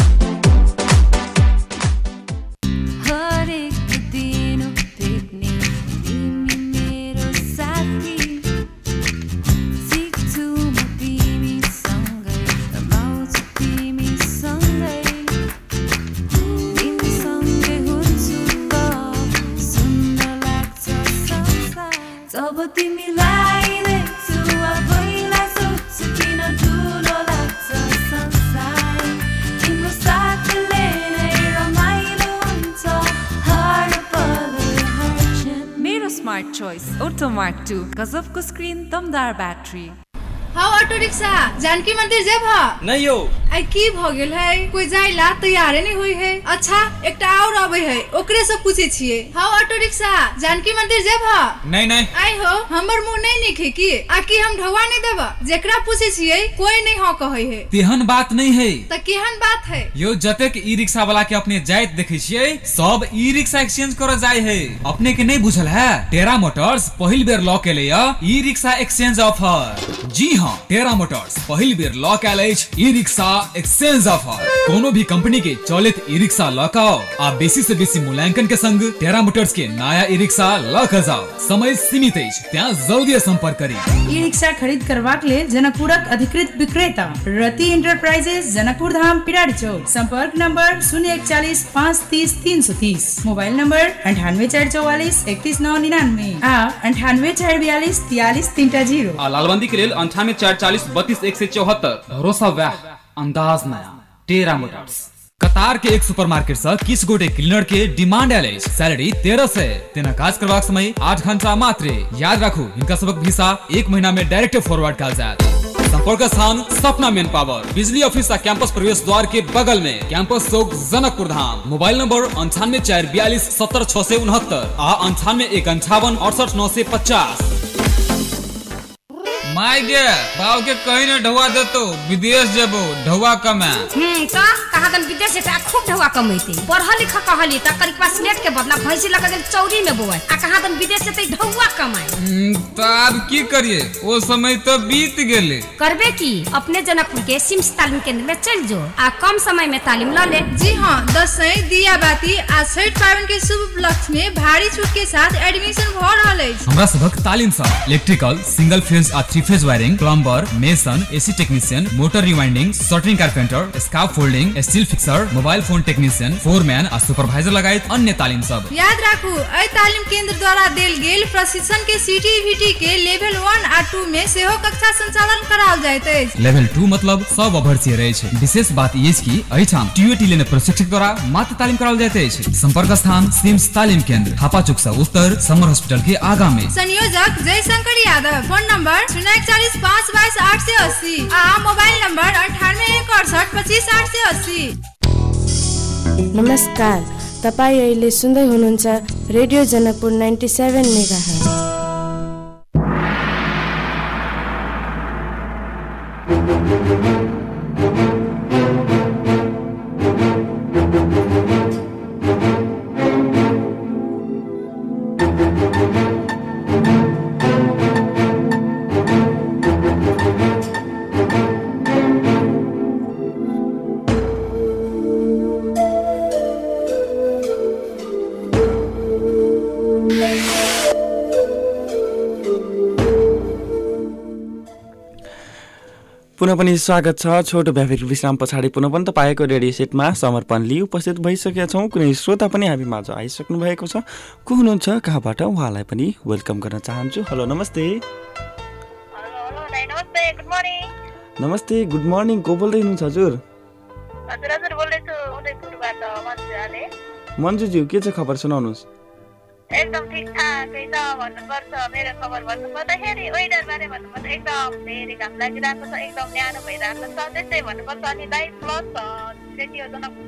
[SPEAKER 16] Smart choice Automark टू गजबको स्क्रिन, दमदार बैटरी।
[SPEAKER 8] हाँ ऑटो रिक्शा जानकी मंदिर जेब हा?
[SPEAKER 10] नहीं यो
[SPEAKER 8] आई की भ गेल है, कोई जाइला तैयारे नहीं हुई है। अच्छा एकटा और आवे है, ओकरे से पूछे छिए। हाँ ऑटो रिक्शा जानकी मंदिर जेब हा?
[SPEAKER 7] नहीं नहीं
[SPEAKER 8] आई हो, हमर मुंह नहीं निखे की आकि हम ढवा नहीं देबा। जेकरा पूछे छिए कोई नहीं हाँ कहे है।
[SPEAKER 7] तेहन बात नहीं है।
[SPEAKER 8] त केहन बात है?
[SPEAKER 7] यो जतेक ई रिक्शा वाला के अपने जाइत देखे छिए सब ई रिक्शा एक्सचेंज कर जाय है। अपने के नहीं बुझल है? टेरा मोटर्स पहिल बेर लॉ के लिए ई रिक्शा एक्सचेंज ऑफर। जी हाँ, टेरा मोटर्स पहिल बेर लॉ के लिए ई रिक्शा एक्सचेंज ऑफर। कोनो भी कंपनी के चलित ई रिक्शा लॉ का आ बेसी से बेसी मूल्यांकन के संग टेरा मोटर्स के नया ई रिक्शा लॉ कर जाओ। समय सीमित है, ત્યાં जल्दी संपर्क करी।
[SPEAKER 9] ई रिक्शा खरीद करवाक लेल जनकपुरक अधिकृत विक्रेता रति इंटरप्राइजेस, जनकपुर धाम, पिराडी चौक। संपर्क नंबर शून्य इकचालीस पाँच तीस तीन सौ तीस। मोबाइल नंबर अंठानवे चार चौवालीस इकतीस नौ निन्यानवे आ अंठानवे चार बयालीस तियालीस तीन जीरो।
[SPEAKER 17] लालबंदी के लिए अंठानवे चार चालीस बत्तीस एक सौ चौहत्तर। भरोसा वाह, अंदाज नया, टेरा मोटर्स।
[SPEAKER 7] कतार के एक सुपरमार्केट से किस गोटे क्लीनर के डिमांड आयल अछि। सैलरी तेरह से तेना काज करबाक समय आठ घंटा मात्र। याद राखू इनका सबक वीसा एक महीना में डायरेक्ट फॉरवर्ड कल जायत। संपर्क स्थान सपना मेन पावर, बिजली ऑफिस कैंपस प्रवेश द्वार के बगल में, campus chowk, Janakpur Dham. Mobile number अंठानवे चार बयालीस सत्तर छह सौ उनहत्तर आ अंठानवे एक अंठावन अड़सठ नौ सौ पचास।
[SPEAKER 18] माय गे बाव के कहीं न ढवा देतो, विदेश जबो ढवा कमा।
[SPEAKER 19] हम्म का कहा दन विदेश से खूब ढवा कमाइते। पढ़ा लिखा कहली त करीब पास नेट के बदला भैंसी लगा गेल चौरी में बोए आ कहा दन विदेश से ढवा कमाए।
[SPEAKER 18] त अब की करिए, वो समय तो बीत गेले।
[SPEAKER 19] करबे की अपने जनकपुर के सिम्स तालीम केंद्र में चल जो आ कम समय में तालीम ल ले।
[SPEAKER 8] जी हां, दसैं दिया बाती आ छठ पावन के शुभ उपलक्ष्य में भारी छूट के साथ एडमिशन भ रहल अछि।
[SPEAKER 7] हमरा सबक तालीम सा इलेक्ट्रिकल, सिंगल फेज आ three phase wiring, plumber, mason, AC technician, motor rewinding, shuttering carpenter, scaffolding, steel steel fixer, mobile phone technician, foreman आ सुपरवाइजर लगायत अन्य तालिम सब।
[SPEAKER 8] याद राखू एहि तालिम केंद्र द्वारा देल गेल प्रशिक्षण के सीटीवीटी के लेवल वन आ टू में सेहो कक्षा संचालन कराओल जाइत अछि।
[SPEAKER 7] लेवल टू मतलब सब अभर्षीय रहै छै। विशेष बात ई अछि कि एहिठाम टीयूटी लेने प्रशिक्षक द्वारा मात्र तालिम कराओल जाइत अछि। संपर्क स्थान सिम्स तालिम केंद्र, थापाचुक सा उत्तर समर हॉस्पिटल के आगा में।
[SPEAKER 8] संयोजक जयशंकर यादव। फोन नंबर शून्य एकचालीस पाँच बाईस आठ सौ अस्सी आ मोबाइल नंबर अंठानवे एक अडसठ पच्चीस आठ सौ अस्सी।
[SPEAKER 20] नमस्कार, तपाईँ अहिले सुन्दै हुनुहुन्छ radio Janakpur ninety seven megahertz.
[SPEAKER 1] पुनः पनि स्वागत छ। छोटो व्यावहारिक विश्राम पछाडि पुनः पनि तपाईँको रेडियो सेटमा समर्पण लिई उपस्थित भइसकेका छौँ। कुनै श्रोता पनि हामी माझ आइसक्नु भएको छ। को हुनुहुन्छ, कहाँबाट, उहाँलाई पनि वेलकम गर्न चाहन्छु। हेलो नमस्ते। नमस्ते, गुड मर्निङ। को बोल्दै हुनुहुन्छ हजुर? मन्जुज्यू, के छ खबर सुनाउनुहोस्।
[SPEAKER 4] एकदम ठिकठाकै छ भन्नुपर्छ। मेरो खबर भन्नुपर्दाखेरि वेदर बारे भन्नुपर्दा एकदम धेरै घाम लागिरहेको छ, एकदम न्यानो भइरहेको छ त्यसै भन्नुपर्छ। अनि लाइफ प्लस रेडियो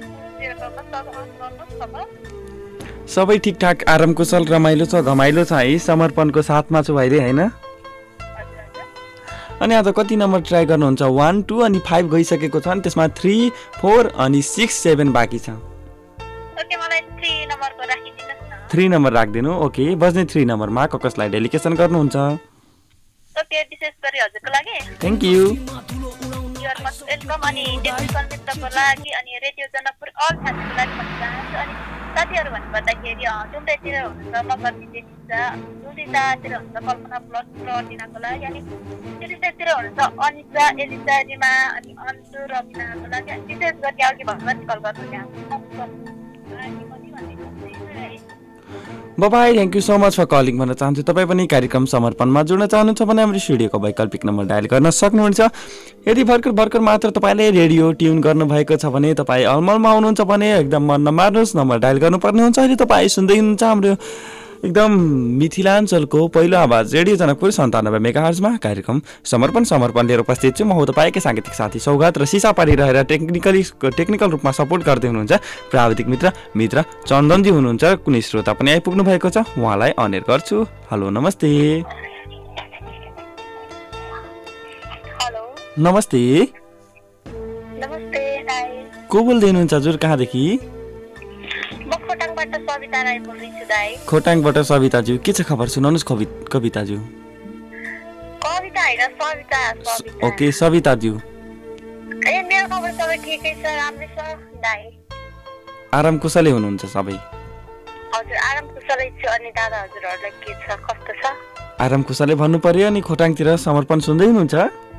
[SPEAKER 4] जनकपुर
[SPEAKER 1] सबै ठिकठाक, आराम कुशल, रमाइलो छ, घमाइलो छ है। समर्पणको साथमा छु भाइले होइन? अनि आज कति नम्बर ट्राई गर्नुहुन्छ? वान टू अनि फाइभ गइसकेको छ, अनि त्यसमा थ्री फोर अनि सिक्स सेभेन बाँकी छ। थ्री नम्बर राखिदिनु। ओके, बज्ने थ्री नम्बरमा कसलाई डेलिकेसन गर्नुहुन्छ?
[SPEAKER 4] विशेष गरी हजुरको लागि
[SPEAKER 1] थ्याङ्क यू।
[SPEAKER 4] वेलकम अनि टेक्निकल मित्रको लागि अनि रेडियो जनकपुर अल साथीको लागि भन्न चाहन्छु। अनि साथीहरू भन्नुपर्दाखेरि जुम्दैतिर हुनुहुन्छ मगरतिर जुम्दैतिर हुन्छ कल्पना प्लस दिनको लागि, अनि तिर हुनुहुन्छ अनिसा एलिसा रिमा अनि अन्जु रविनाको लागि। अनि विशेष गरी अघि भन्नुभयो कल गर्नु
[SPEAKER 1] bye bye, thank you so much for calling भन्न चाहन्छु। तपाईँ पनि कार्यक्रम समर्पणमा जोड्न चाहनुहुन्छ भने हाम्रो स्टुडियोको वैकल्पिक नम्बर डायल गर्न सक्नुहुन्छ। यदि भर्खर भर्खर मात्र तपाईँले रेडियो ट्युन गर्नुभएको छ भने, तपाईँ अलमलमा आउनुहुन्छ भने एकदम मन नमार्नुहोस्, नम्बर डायल गर्नुपर्ने हुन्छ। अहिले तपाईँ सुन्दै हुनुहुन्छ हाम्रो एकदम मिथिलाञ्चलको पहिलो आवाज रेडियो जनकपुर सन्तानब्बे मेगाहर्जमा कार्यक्रम समर्पण। समर्पण लिएर उपस्थित छु म हो तपाईँकै साङ्गीतिक साथी सौगात, र सिसा परिरहेर टेक्निकली टेक्निकल रूपमा सपोर्ट गर्दै हुनुहुन्छ प्राविधिक मित्र मित्र चन्दनजी हुनुहुन्छ। कुनै श्रोता पनि आइपुग्नु भएको छ, उहाँलाई अनेर गर्छु। हेलो नमस्ते। नमस्ते। को बोल्दै हुनुहुन्छ हजुर, कहाँदेखि? खोटाङबाट सविताज्यू, के छ खबर सुनाउनुहोस् कविताज्यू? ओके सविताज्यू, आराम कुशलै हुनुहुन्छ सबै? आराम कुशलै भन्नु पर्यो। अनि खोटाङतिर समर्पण सुन्दै हुनुहुन्छ?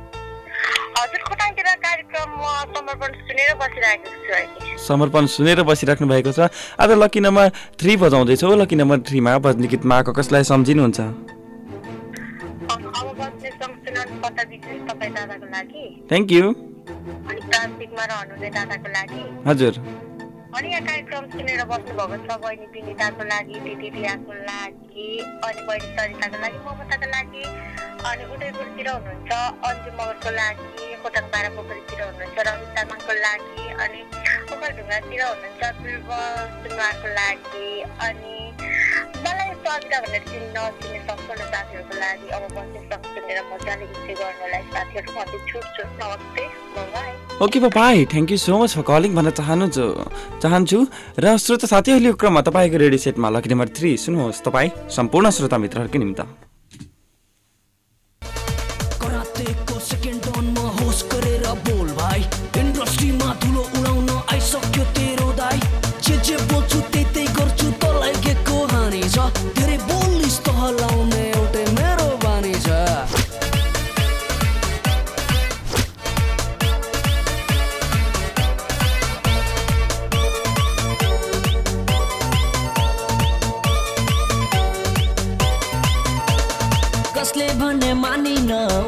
[SPEAKER 1] समर्पण सुनेर बसिराख्नु भएको छ। आज लकी नम्बर थ्री बजाउँदैछौ। लकी नम्बर थ्रीमा बज्ने गीतमा कसलाई सम्झिनुहुन्छ? Thank you. हजुर,
[SPEAKER 4] अनि यहाँ कार्यक्रम सुनेर बस्नु भएको छ बहिनी विनिताको लागि, दिदी रियाको लागि, अनि बहिनी सरिताको लागि, ममताको लागि, अनि उदयपुरतिर हुनुहुन्छ अन्जु मगरको लागि, खोटाङ बाह्र पोखरीतिर हुनुहुन्छ रवि तामाङको लागि, अनि ओखलढुङ्गातिर हुनुहुन्छ पूर्व सुनवारको लागि, अनि मलाई सविता भनेर चिन्न चिन्ने सम्पूर्ण साथीहरूको लागि अब बस्ने सङ्ग सुनेर मजाले इन्जोय गर्नलाई साथीहरू मध्ये छुट्छु। नमस्ते, bye.
[SPEAKER 1] Okay bye, thank you so much for calling भन्न चाहन्छु चाहन्छु र श्रोता साथीहरूको क्रममा तपाईँको रेडियो सेटमा लकी नम्बर थ्री सुन्नुहोस् तपाईँ सम्पूर्ण श्रोता मित्रहरूको निम्ति।
[SPEAKER 2] करातेको सेकेन्ड डनमा होस गरेर बोल भाइ, इन्डस्ट्रीमा धुलो उडाउन आइसक्यो तेरो दाइ, जे जे बोल्छु त्यही त्यही गर्छु तँलाई के को हानि छ, धेरै बोलिस् त हलाउने एउटै मेरो बानी छ।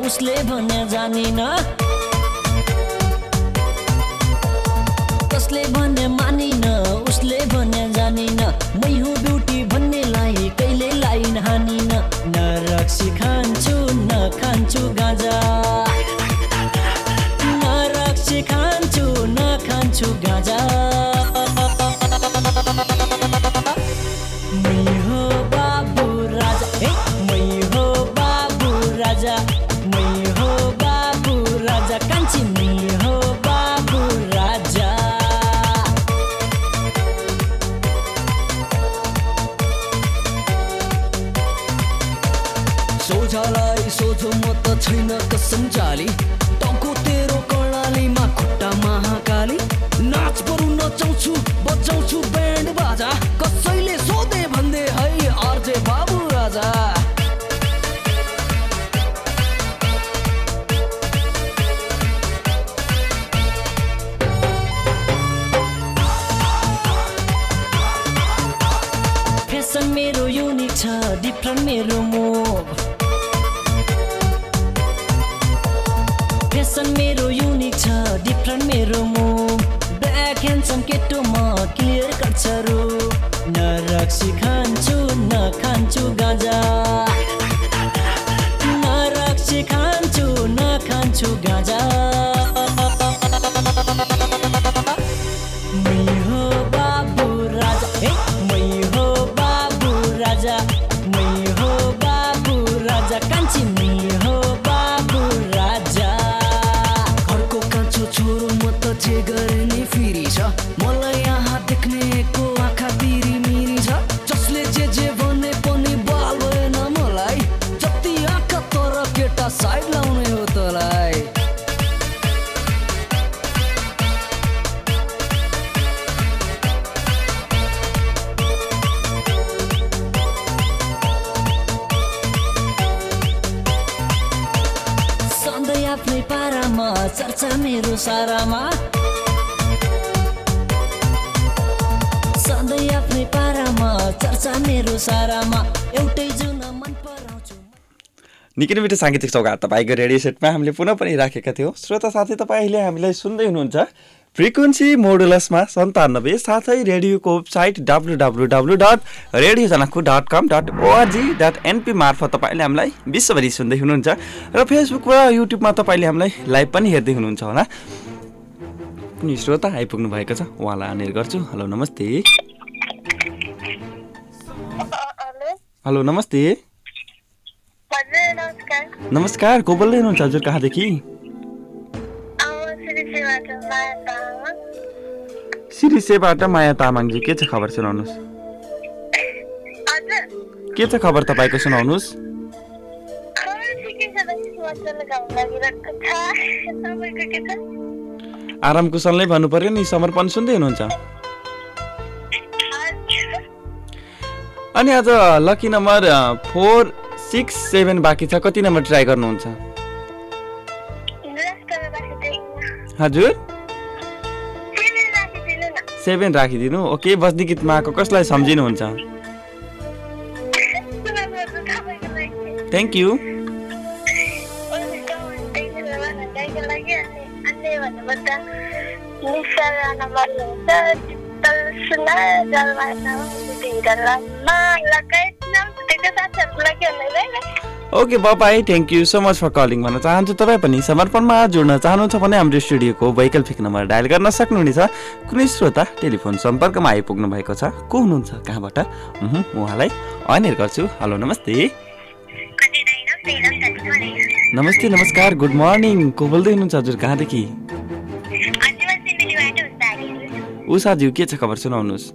[SPEAKER 2] उसले भने जानिन कसले भने मानिन उसले भने जानिन मै हुँ ब्युटी भन्नेलाई कहिले लाइन हानिन न रक्सी खान्छु न खान्छु गाजा न रक्सी खान्छु न खान्छु गाजा मै हो बाबु राजा हे मै हो बाबु राजा मै हो बाबु राजा कान्छी मै हो बाबु राजा सोझालाई सोझो म त छैन कसम जाली टाउको तेरो कर्णालीमा खुट्टा महाकाली नाच बरु नचाउँछु बजाउँछु ब्यान्ड बाजा कसैले सोधे भन्दै है आरजे बाबु राजा फेसन मेरो युनिक छ डिफ्रेन्ट मेरो मुभ फेसन मेरो युनिक छ डिफ्रेन्ट मेरो मुभ ब्ल्याक ह्यान्डसम केटो म क्लियर कट छ रू न रक्सी खान्छु न खान्छु गाजा न रक्सी खान्छु न खान्छु गाजा मै हो बाबु राजा हे मै हो बाबु राजा मै हो बाबु राजा कान्छी मै हो बाबु राजा घरको कान्छो छोरो म त जे गरे नि फेरि छ मलाई यहाँ देख्नेको आँखा तिरी मिरी छ जसले जे जे भने पनि बाल भएन मलाई जति आँखा तर केटा साइड लाउने हो तलाई सधैँ आफ्नै पारामा चर्चा मेरो सारामा सधैँ आफ्नै पारामा चर्चा मेरो सारामा एउटै जुन मन पराउँछु
[SPEAKER 1] निकै मिठो साङ्गीतिक सौगात तपाईँको रेडियो सेटमा हामीले पुनः पनि राखेका थियौँ। श्रोता साथी तपाईँ अहिले हामीलाई सुन्दै हुनुहुन्छ फ्रिक्वेन्सी मोडुलसमा सन्तानब्बे साथै रेडियोको website W W W dot radio Janakpur dot com dot org dot NP मार्फत तपाईँले हामीलाई विश्वभरि सुन्दै हुनुहुन्छ र फेसबुक र युट्युबमा तपाईँले हामीलाई लाइभ पनि हेर्दै हुनुहुन्छ होला। कुनै श्रोता आइपुग्नु भएको छ उहाँलाई अनिर गर्छु। हेलो नमस्ते। हेलो नमस्ते। नमस्कार को बोल्दै हुनुहुन्छ हजुर कहाँदेखि? सिरिसेबाट माया तामाङजी के छ खबर सुनाउनुहोस्? के छ खबर तपाईँको सुनाउनुहोस्? आराम कुशल नै भन्नु पर्यो नि। समर्पण सुन्दै हुनुहुन्छ? अनि आज lucky number four six seven बाँकी छ, कति नम्बर ट्राई गर्नुहुन्छ? हजुर सेभेन राखिदिनु। ओके, बस्ने गीतमा आएको कसलाई सम्झिनुहुन्छ? Thank you. Okay bye, thank you so much for calling भन्न चाहन्छु। तपाईँ पनि समर्पणमा जोड्न चाहनुहुन्छ भने हाम्रो स्टुडियोको वैकल्पिक नम्बर डायल गर्न सक्नुहुनेछ। कुनै श्रोता टेलिफोन सम्पर्कमा आइपुग्नु भएको छ, को हुनुहुन्छ कहाँबाट उहाँलाई अनिर गर्छु। हेलो नमस्ते। नमस्ते नमस्कार गुड मर्निङ। को बोल्दै हुनुहुन्छ हजुर कहाँदेखि? उषाज्यू के छ खबर सुनाउनुहोस्?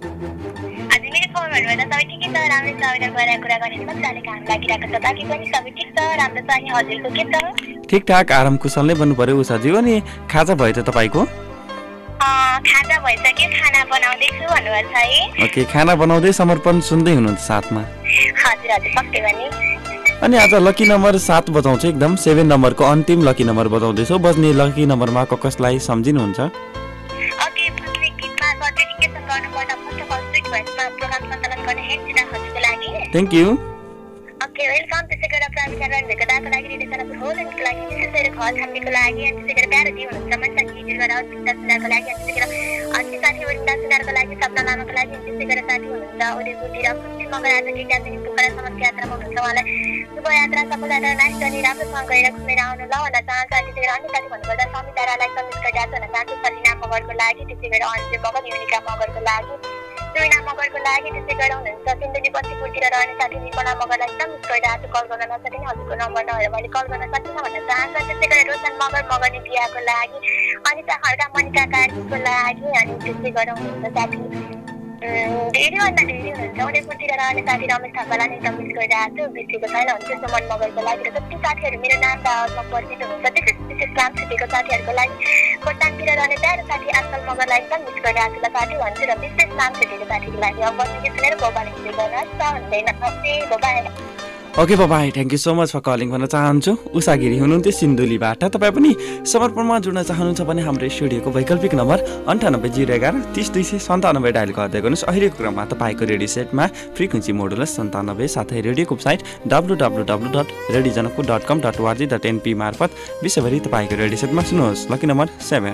[SPEAKER 1] ठिक ठाक आराम कुशल नै बन्नु पर्यो उषाज्यू। अनि खाजा भयो त तपाईँको?
[SPEAKER 4] खाजा भइसक्यो, खाना बनाउँदैछु भन्नुभएको छ है।
[SPEAKER 1] ओके, खाना बनाउँदै समर्पण सुन्दै हुनुहुन्छ साथमा?
[SPEAKER 4] हजुर हजुर पक्कै पनि।
[SPEAKER 1] अनि आज लकी नम्बर सात बजाउँछु, एकदम सेभेन नम्बरको अन्तिम लकी नम्बर बजाउँदैछौ। बज्ने लकी नम्बरमा कसलाई सम्झिनुहुन्छ?
[SPEAKER 4] ओके, बज्ने गीतमा गर्नुपर्दा फर्स्ट अफ अल स्विट भोइसमा प्रोग्राम सञ्चालन गर्ने हेड हजुरको लागि।
[SPEAKER 1] Thank you.
[SPEAKER 4] Okay welcome. त्यसै गरेर प्राविका रहनुभएको दाको लागि रेडियोजनको होल एन्डको लागि विशेष गरेर घर छान्नेको लागि अनि त्यसै गरेर प्यारो दियो हुनुहुन्छ मनसा गिजिरबाट अस्मिता सुनारको लागि अनि त्यसै गरेर अन्य साथी वरिन्दा सुनारको लागि सपना लामाको लागि अनि त्यसै गरेर साथी हुनुहुन्छ उदयपुरतिर खुसी मगर आज के ज्ञान पोखरा समस्या यात्रामा हुनुहुन्छ उहाँलाई शुभ यात्रा सफल यात्रा नाइस जर्नी राम्रोसँग गएर घुमेर आउनु ल भन्न चाहन्छु। अनि त्यसै गरेर अन्य साथी भन्नुपर्दा समी तारालाई समित गरिरहेको भन्न चाहन्छु सलिना मगरको लागि त्यसै गरेर अन्जु मगर युनिका मगरको लागि सुविना मगरको लागि त्यसै गरेर हुनुहुन्छ सिन्धुली बस्तीपुरतिर रहने साथी निपना मगरलाई एकदम मिस गरिरहेको छु कल गर्न नसकिने हजुरको नम्बर नभएर मैले कल गर्न सकिनँ भन्न चाहन्छु। त्यसै गरेर रोशन मगर मगर्ने बिहाको लागि अनिता खड्का मनिका कार्कीको लागि अनि त्यसै गरेर हुनुहुन्छ साथी धेरैभन्दा धेरै हुनुहुन्छ उदयपुरतिर रहने साथी रमेश थापालाई नै एकदम मिस गरिरहेको छु बिर्सेको छैन हुन्छ सुमन मगरको लागि र जति साथीहरू मेरो नाम त आवाजमा परिचित हुनुहुन्छ विशेष विशेष काम छुटेको साथीहरूको लागि खोटाङतिर रहने प्यारो साथी आजकल मगरलाई एकदम मिस गरिरहेको छु ल साथी भन्छु र विशेष नाम छुटेको साथीको लागि अब बस्ने सुनेर गोबाले हिँड्दै गर्नुहोस् त हुँदैन okay goodbye
[SPEAKER 1] okay bye bye thank you so much for calling भन्न चाहन्छु। उषा गिरी हुनुहुन्थ्यो सिन्धुलीबाट। तपाईँ पनि समर्पणमा जुड्न चाहनुहुन्छ भने हाम्रो स्टुडियोको वैकल्पिक नम्बर अन्ठानब्बे जिरो एघार तिस दुई सय सन्तानब्बे डायल गर्दै गर्नुहोस्। अहिलेको क्रममा तपाईँको रेडियो सेटमा फ्रिक्वेन्सी मोडुलस सन्तानब्बे साथै रेडियोको website W W W dot radio Janakpur dot com dot org dot NP मार्फत विश्वभरि तपाईँको रेडियो सेटमा सुन्नुहोस्। लकी नम्बर सेभेन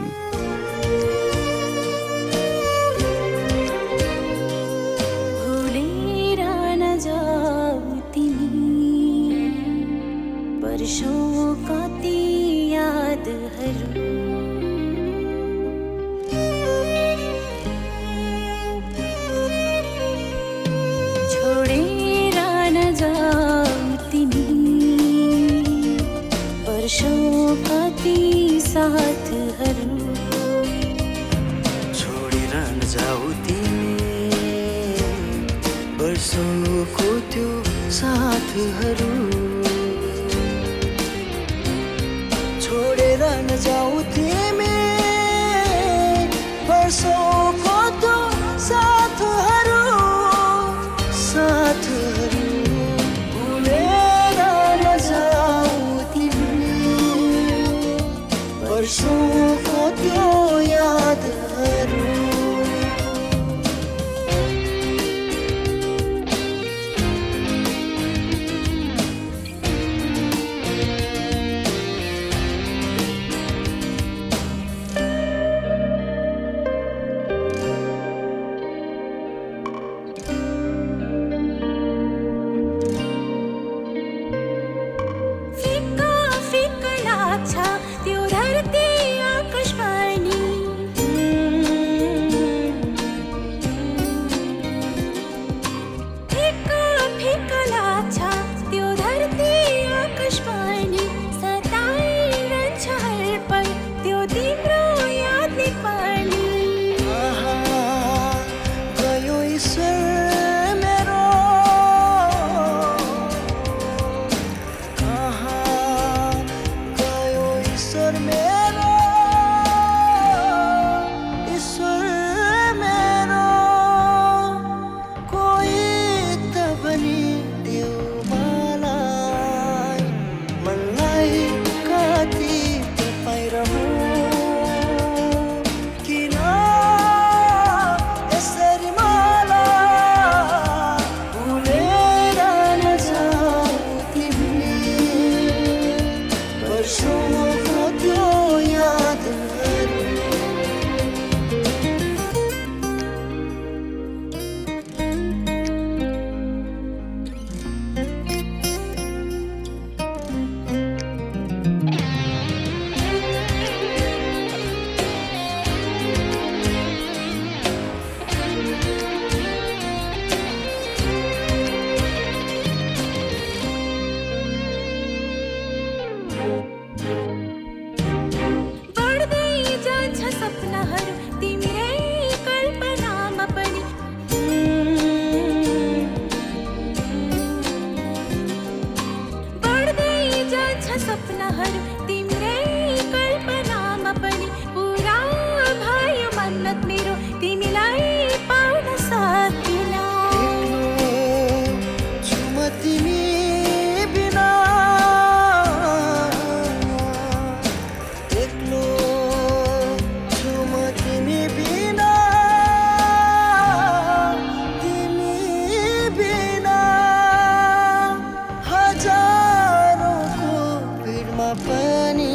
[SPEAKER 21] पनि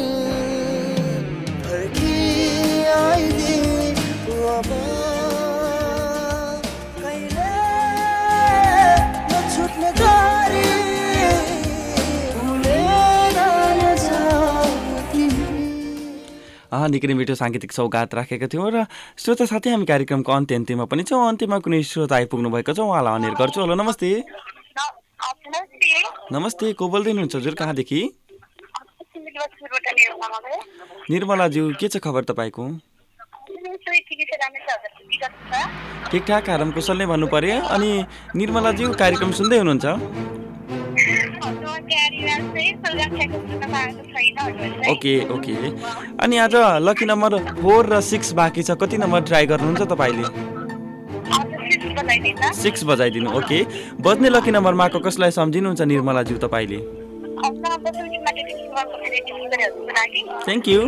[SPEAKER 21] फर्की आइदे अब कहिले नछुट्ने गरी भुलेर नजाऊ तिमी।
[SPEAKER 1] निकै नै मिठो साङ्गीतिक सौगात राखेका थियौँ र श्रोता साथै हामी कार्यक्रमको अन्त्य अन्त्यमा पनि छौँ। अन्त्यमा कुनै श्रोता आइपुग्नु भएको छ, उहाँलाई अनेर गर्छु। हेलो नमस्ते। नमस्ते, को बोल्दै हुनुहुन्छ हजुर, कहाँदेखि? निर्मलाज्यू, के छ खबर तपाईँको? ठिकठाक, आराम कुशल नै भन्नु पर्यो। अनि निर्मलाज्यू कार्यक्रम सुन्दै हुनुहुन्छ? Okay okay. अनि आज लकी नम्बर फोर र सिक्स बाँकी छ, कति नम्बर ट्राई गर्नुहुन्छ तपाईँले? सिक्स बजाइदिनु। ओके, बज्ने लकी नम्बरमा को कसलाई सम्झिनुहुन्छ निर्मलाज्यू तपाईँले? Thank you.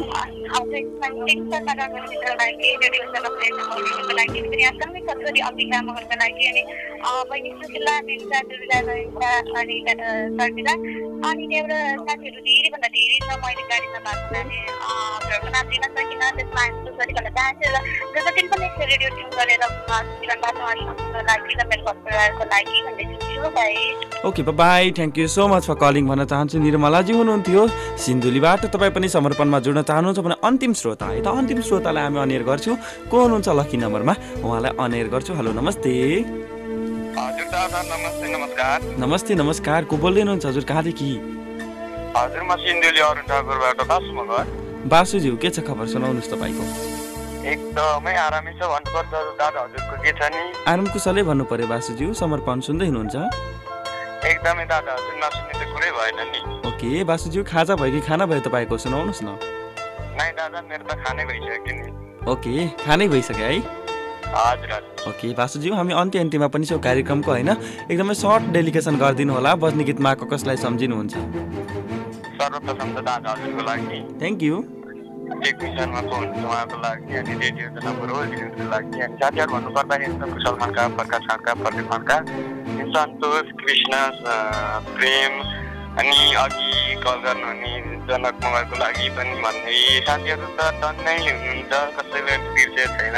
[SPEAKER 1] Okay, bye, thank you so much for calling भन्न चाहन्छु। निर्मलाजी हुनुहुन्थ्यो सिन्धुलीबाट। तपाईँ पनि समर्पणमा जोड्न चाहनुहुन्छ भने अन्तिम श्रोता है त, अन्तिम श्रोतालाई हामी अनेर गर्छौँ। को हुनुहुन्छ लकी नम्बरमा, उहाँलाई अनेर गर्छु। हेलो नमस्ते।
[SPEAKER 22] हजुर दादा नमस्ते। नमस्कार।
[SPEAKER 1] नमस्ते नमस्कार, को बोल्दै हुनुहुन्छ हजुर, कहाँदेखि?
[SPEAKER 22] हजुर म सिन्धुली अरुण ठाकुरबाट बासु मगर।
[SPEAKER 1] बासुज्यू, के छ खबर सुनाउनुहोस् तपाईँको?
[SPEAKER 22] एकदमै आरामै छ भन्नुपर्छ दादा, हजुरको के छ नि?
[SPEAKER 1] आराम कुशलै भन्नु पर्यो बासुज्यू, समर्पण सुन्दै हुनुहुन्छ?
[SPEAKER 22] एकदमै दादा, हजुर नसुन्ने त कुरै भएन नि।
[SPEAKER 1] ओके बासुज्यू, खाजा भयो कि खाना भयो तपाईँको, सुनाउनुहोस् न।
[SPEAKER 22] नाइ दादा, मेरो त खानै भइसक्यो नि।
[SPEAKER 1] ओके, खानै भइसक्यो है?
[SPEAKER 22] हजुर हजुर।
[SPEAKER 1] ओके बासुज्यू, हामी अन्त्य अन्त्यमा पनि छौँ कार्यक्रमको होइन, एकदमै सर्ट डेलिकेसन गरिदिनु होला। बज्ने गीतमा कसलाई सम्झिनुहुन्छ?
[SPEAKER 22] सर्वप्रथम त दादा हजुरको लागि
[SPEAKER 1] थ्याङ्क यू।
[SPEAKER 22] टेक्निसियनमा को हुनुहुन्छ उहाँको लागि, अनि रेडियो नम्बर हो दिनुको लागि, अनि साथीहरू भन्नुपर्दाखेरि कुशल खड्का, प्रकाश खड्का, प्रदीप खड्का, सन्तोष, कृष्ण, प्रेम, अनि अघि कल गर्नुहुने जनक मगरको लागि पनि भन्ने साथीहरू त टन्नै हुनुहुन्छ, कसैले बिर्सेको छैन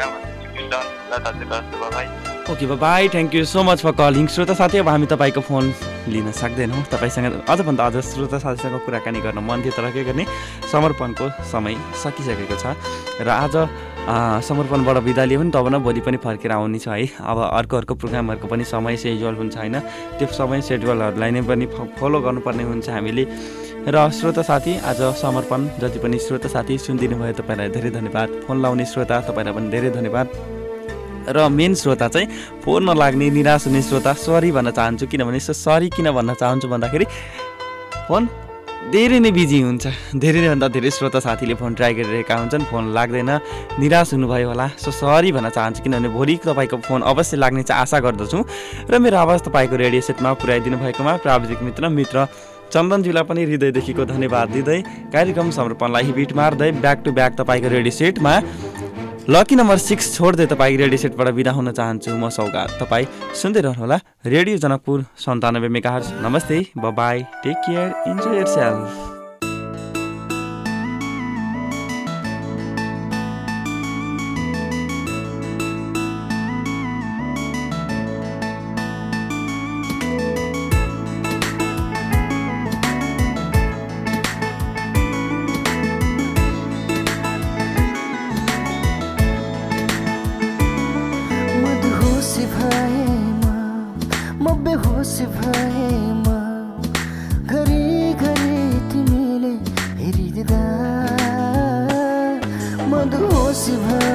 [SPEAKER 22] भन्नुहुन्छ।
[SPEAKER 1] Okay bye, thank you so much for calling. श्रोता साथी, अब हामी तपाईँको फोन लिन सक्दैनौँ। तपाईँसँग अझभन्दा अझ श्रोता साथीसँग कुराकानी गर्न मन थियो, तर के गर्ने, समर्पणको समय सकिसकेको छ र आज समर्पणबाट बिदा लियो भने तब न भोलि पनि फर्केर आउने छ है। अब अर्को अर्को प्रोग्रामहरूको पनि समय सेड्युल हुन्छ होइन, त्यो समय सेड्युलहरूलाई नै पनि फलो गर्नुपर्ने हुन्छ हामीले। र श्रोता साथी, आज समर्पण जति पनि श्रोता साथी सुनिदिनु भयो तपाईँलाई धेरै धन्यवाद। फोन लाउने श्रोता तपाईँलाई पनि धेरै धन्यवाद। र मेन श्रोता चाहिँ फोन नलाग्ने निराश हुने श्रोता सरी भन्न चाहन्छु। किनभने सरी किन भन्न चाहन्छु भन्दाखेरि फोन धेरै नै बिजी हुन्छ, धेरै नै भन्दा धेरै श्रोता साथीले फोन ट्राई गरिरहेका हुन्छन्, फोन लाग्दैन, निराश हुनुभयो होला। सो सरी भन्न चाहन्छु, किनभने भोलि तपाईँको फोन अवश्य लाग्ने चाहिँ आशा गर्दछु। र मेरो आवाज तपाईँको रेडियो सेटमा पुर्याइदिनु भएकोमा प्राविधिक मित्र मित्र चन्दनज्यूलाई पनि हृदयदेखिको धन्यवाद दिँदै कार्यक्रम समर्पणलाई बिट मार्दै ब्याक टु ब्याक तपाईँको रेडियो सेटमा लकी नम्बर सिक्स छोड्दै तपाईँ रेडियो सेटबाट बिदा हुन चाहन्छु। म सौगात, तपाईँ सुन्दै रहनुहोला रेडियो जनकपुर सन्तानब्बे मेगाहर्ज। नमस्ते, bye, take care, enjoy yourself.
[SPEAKER 21] मधुहोश भए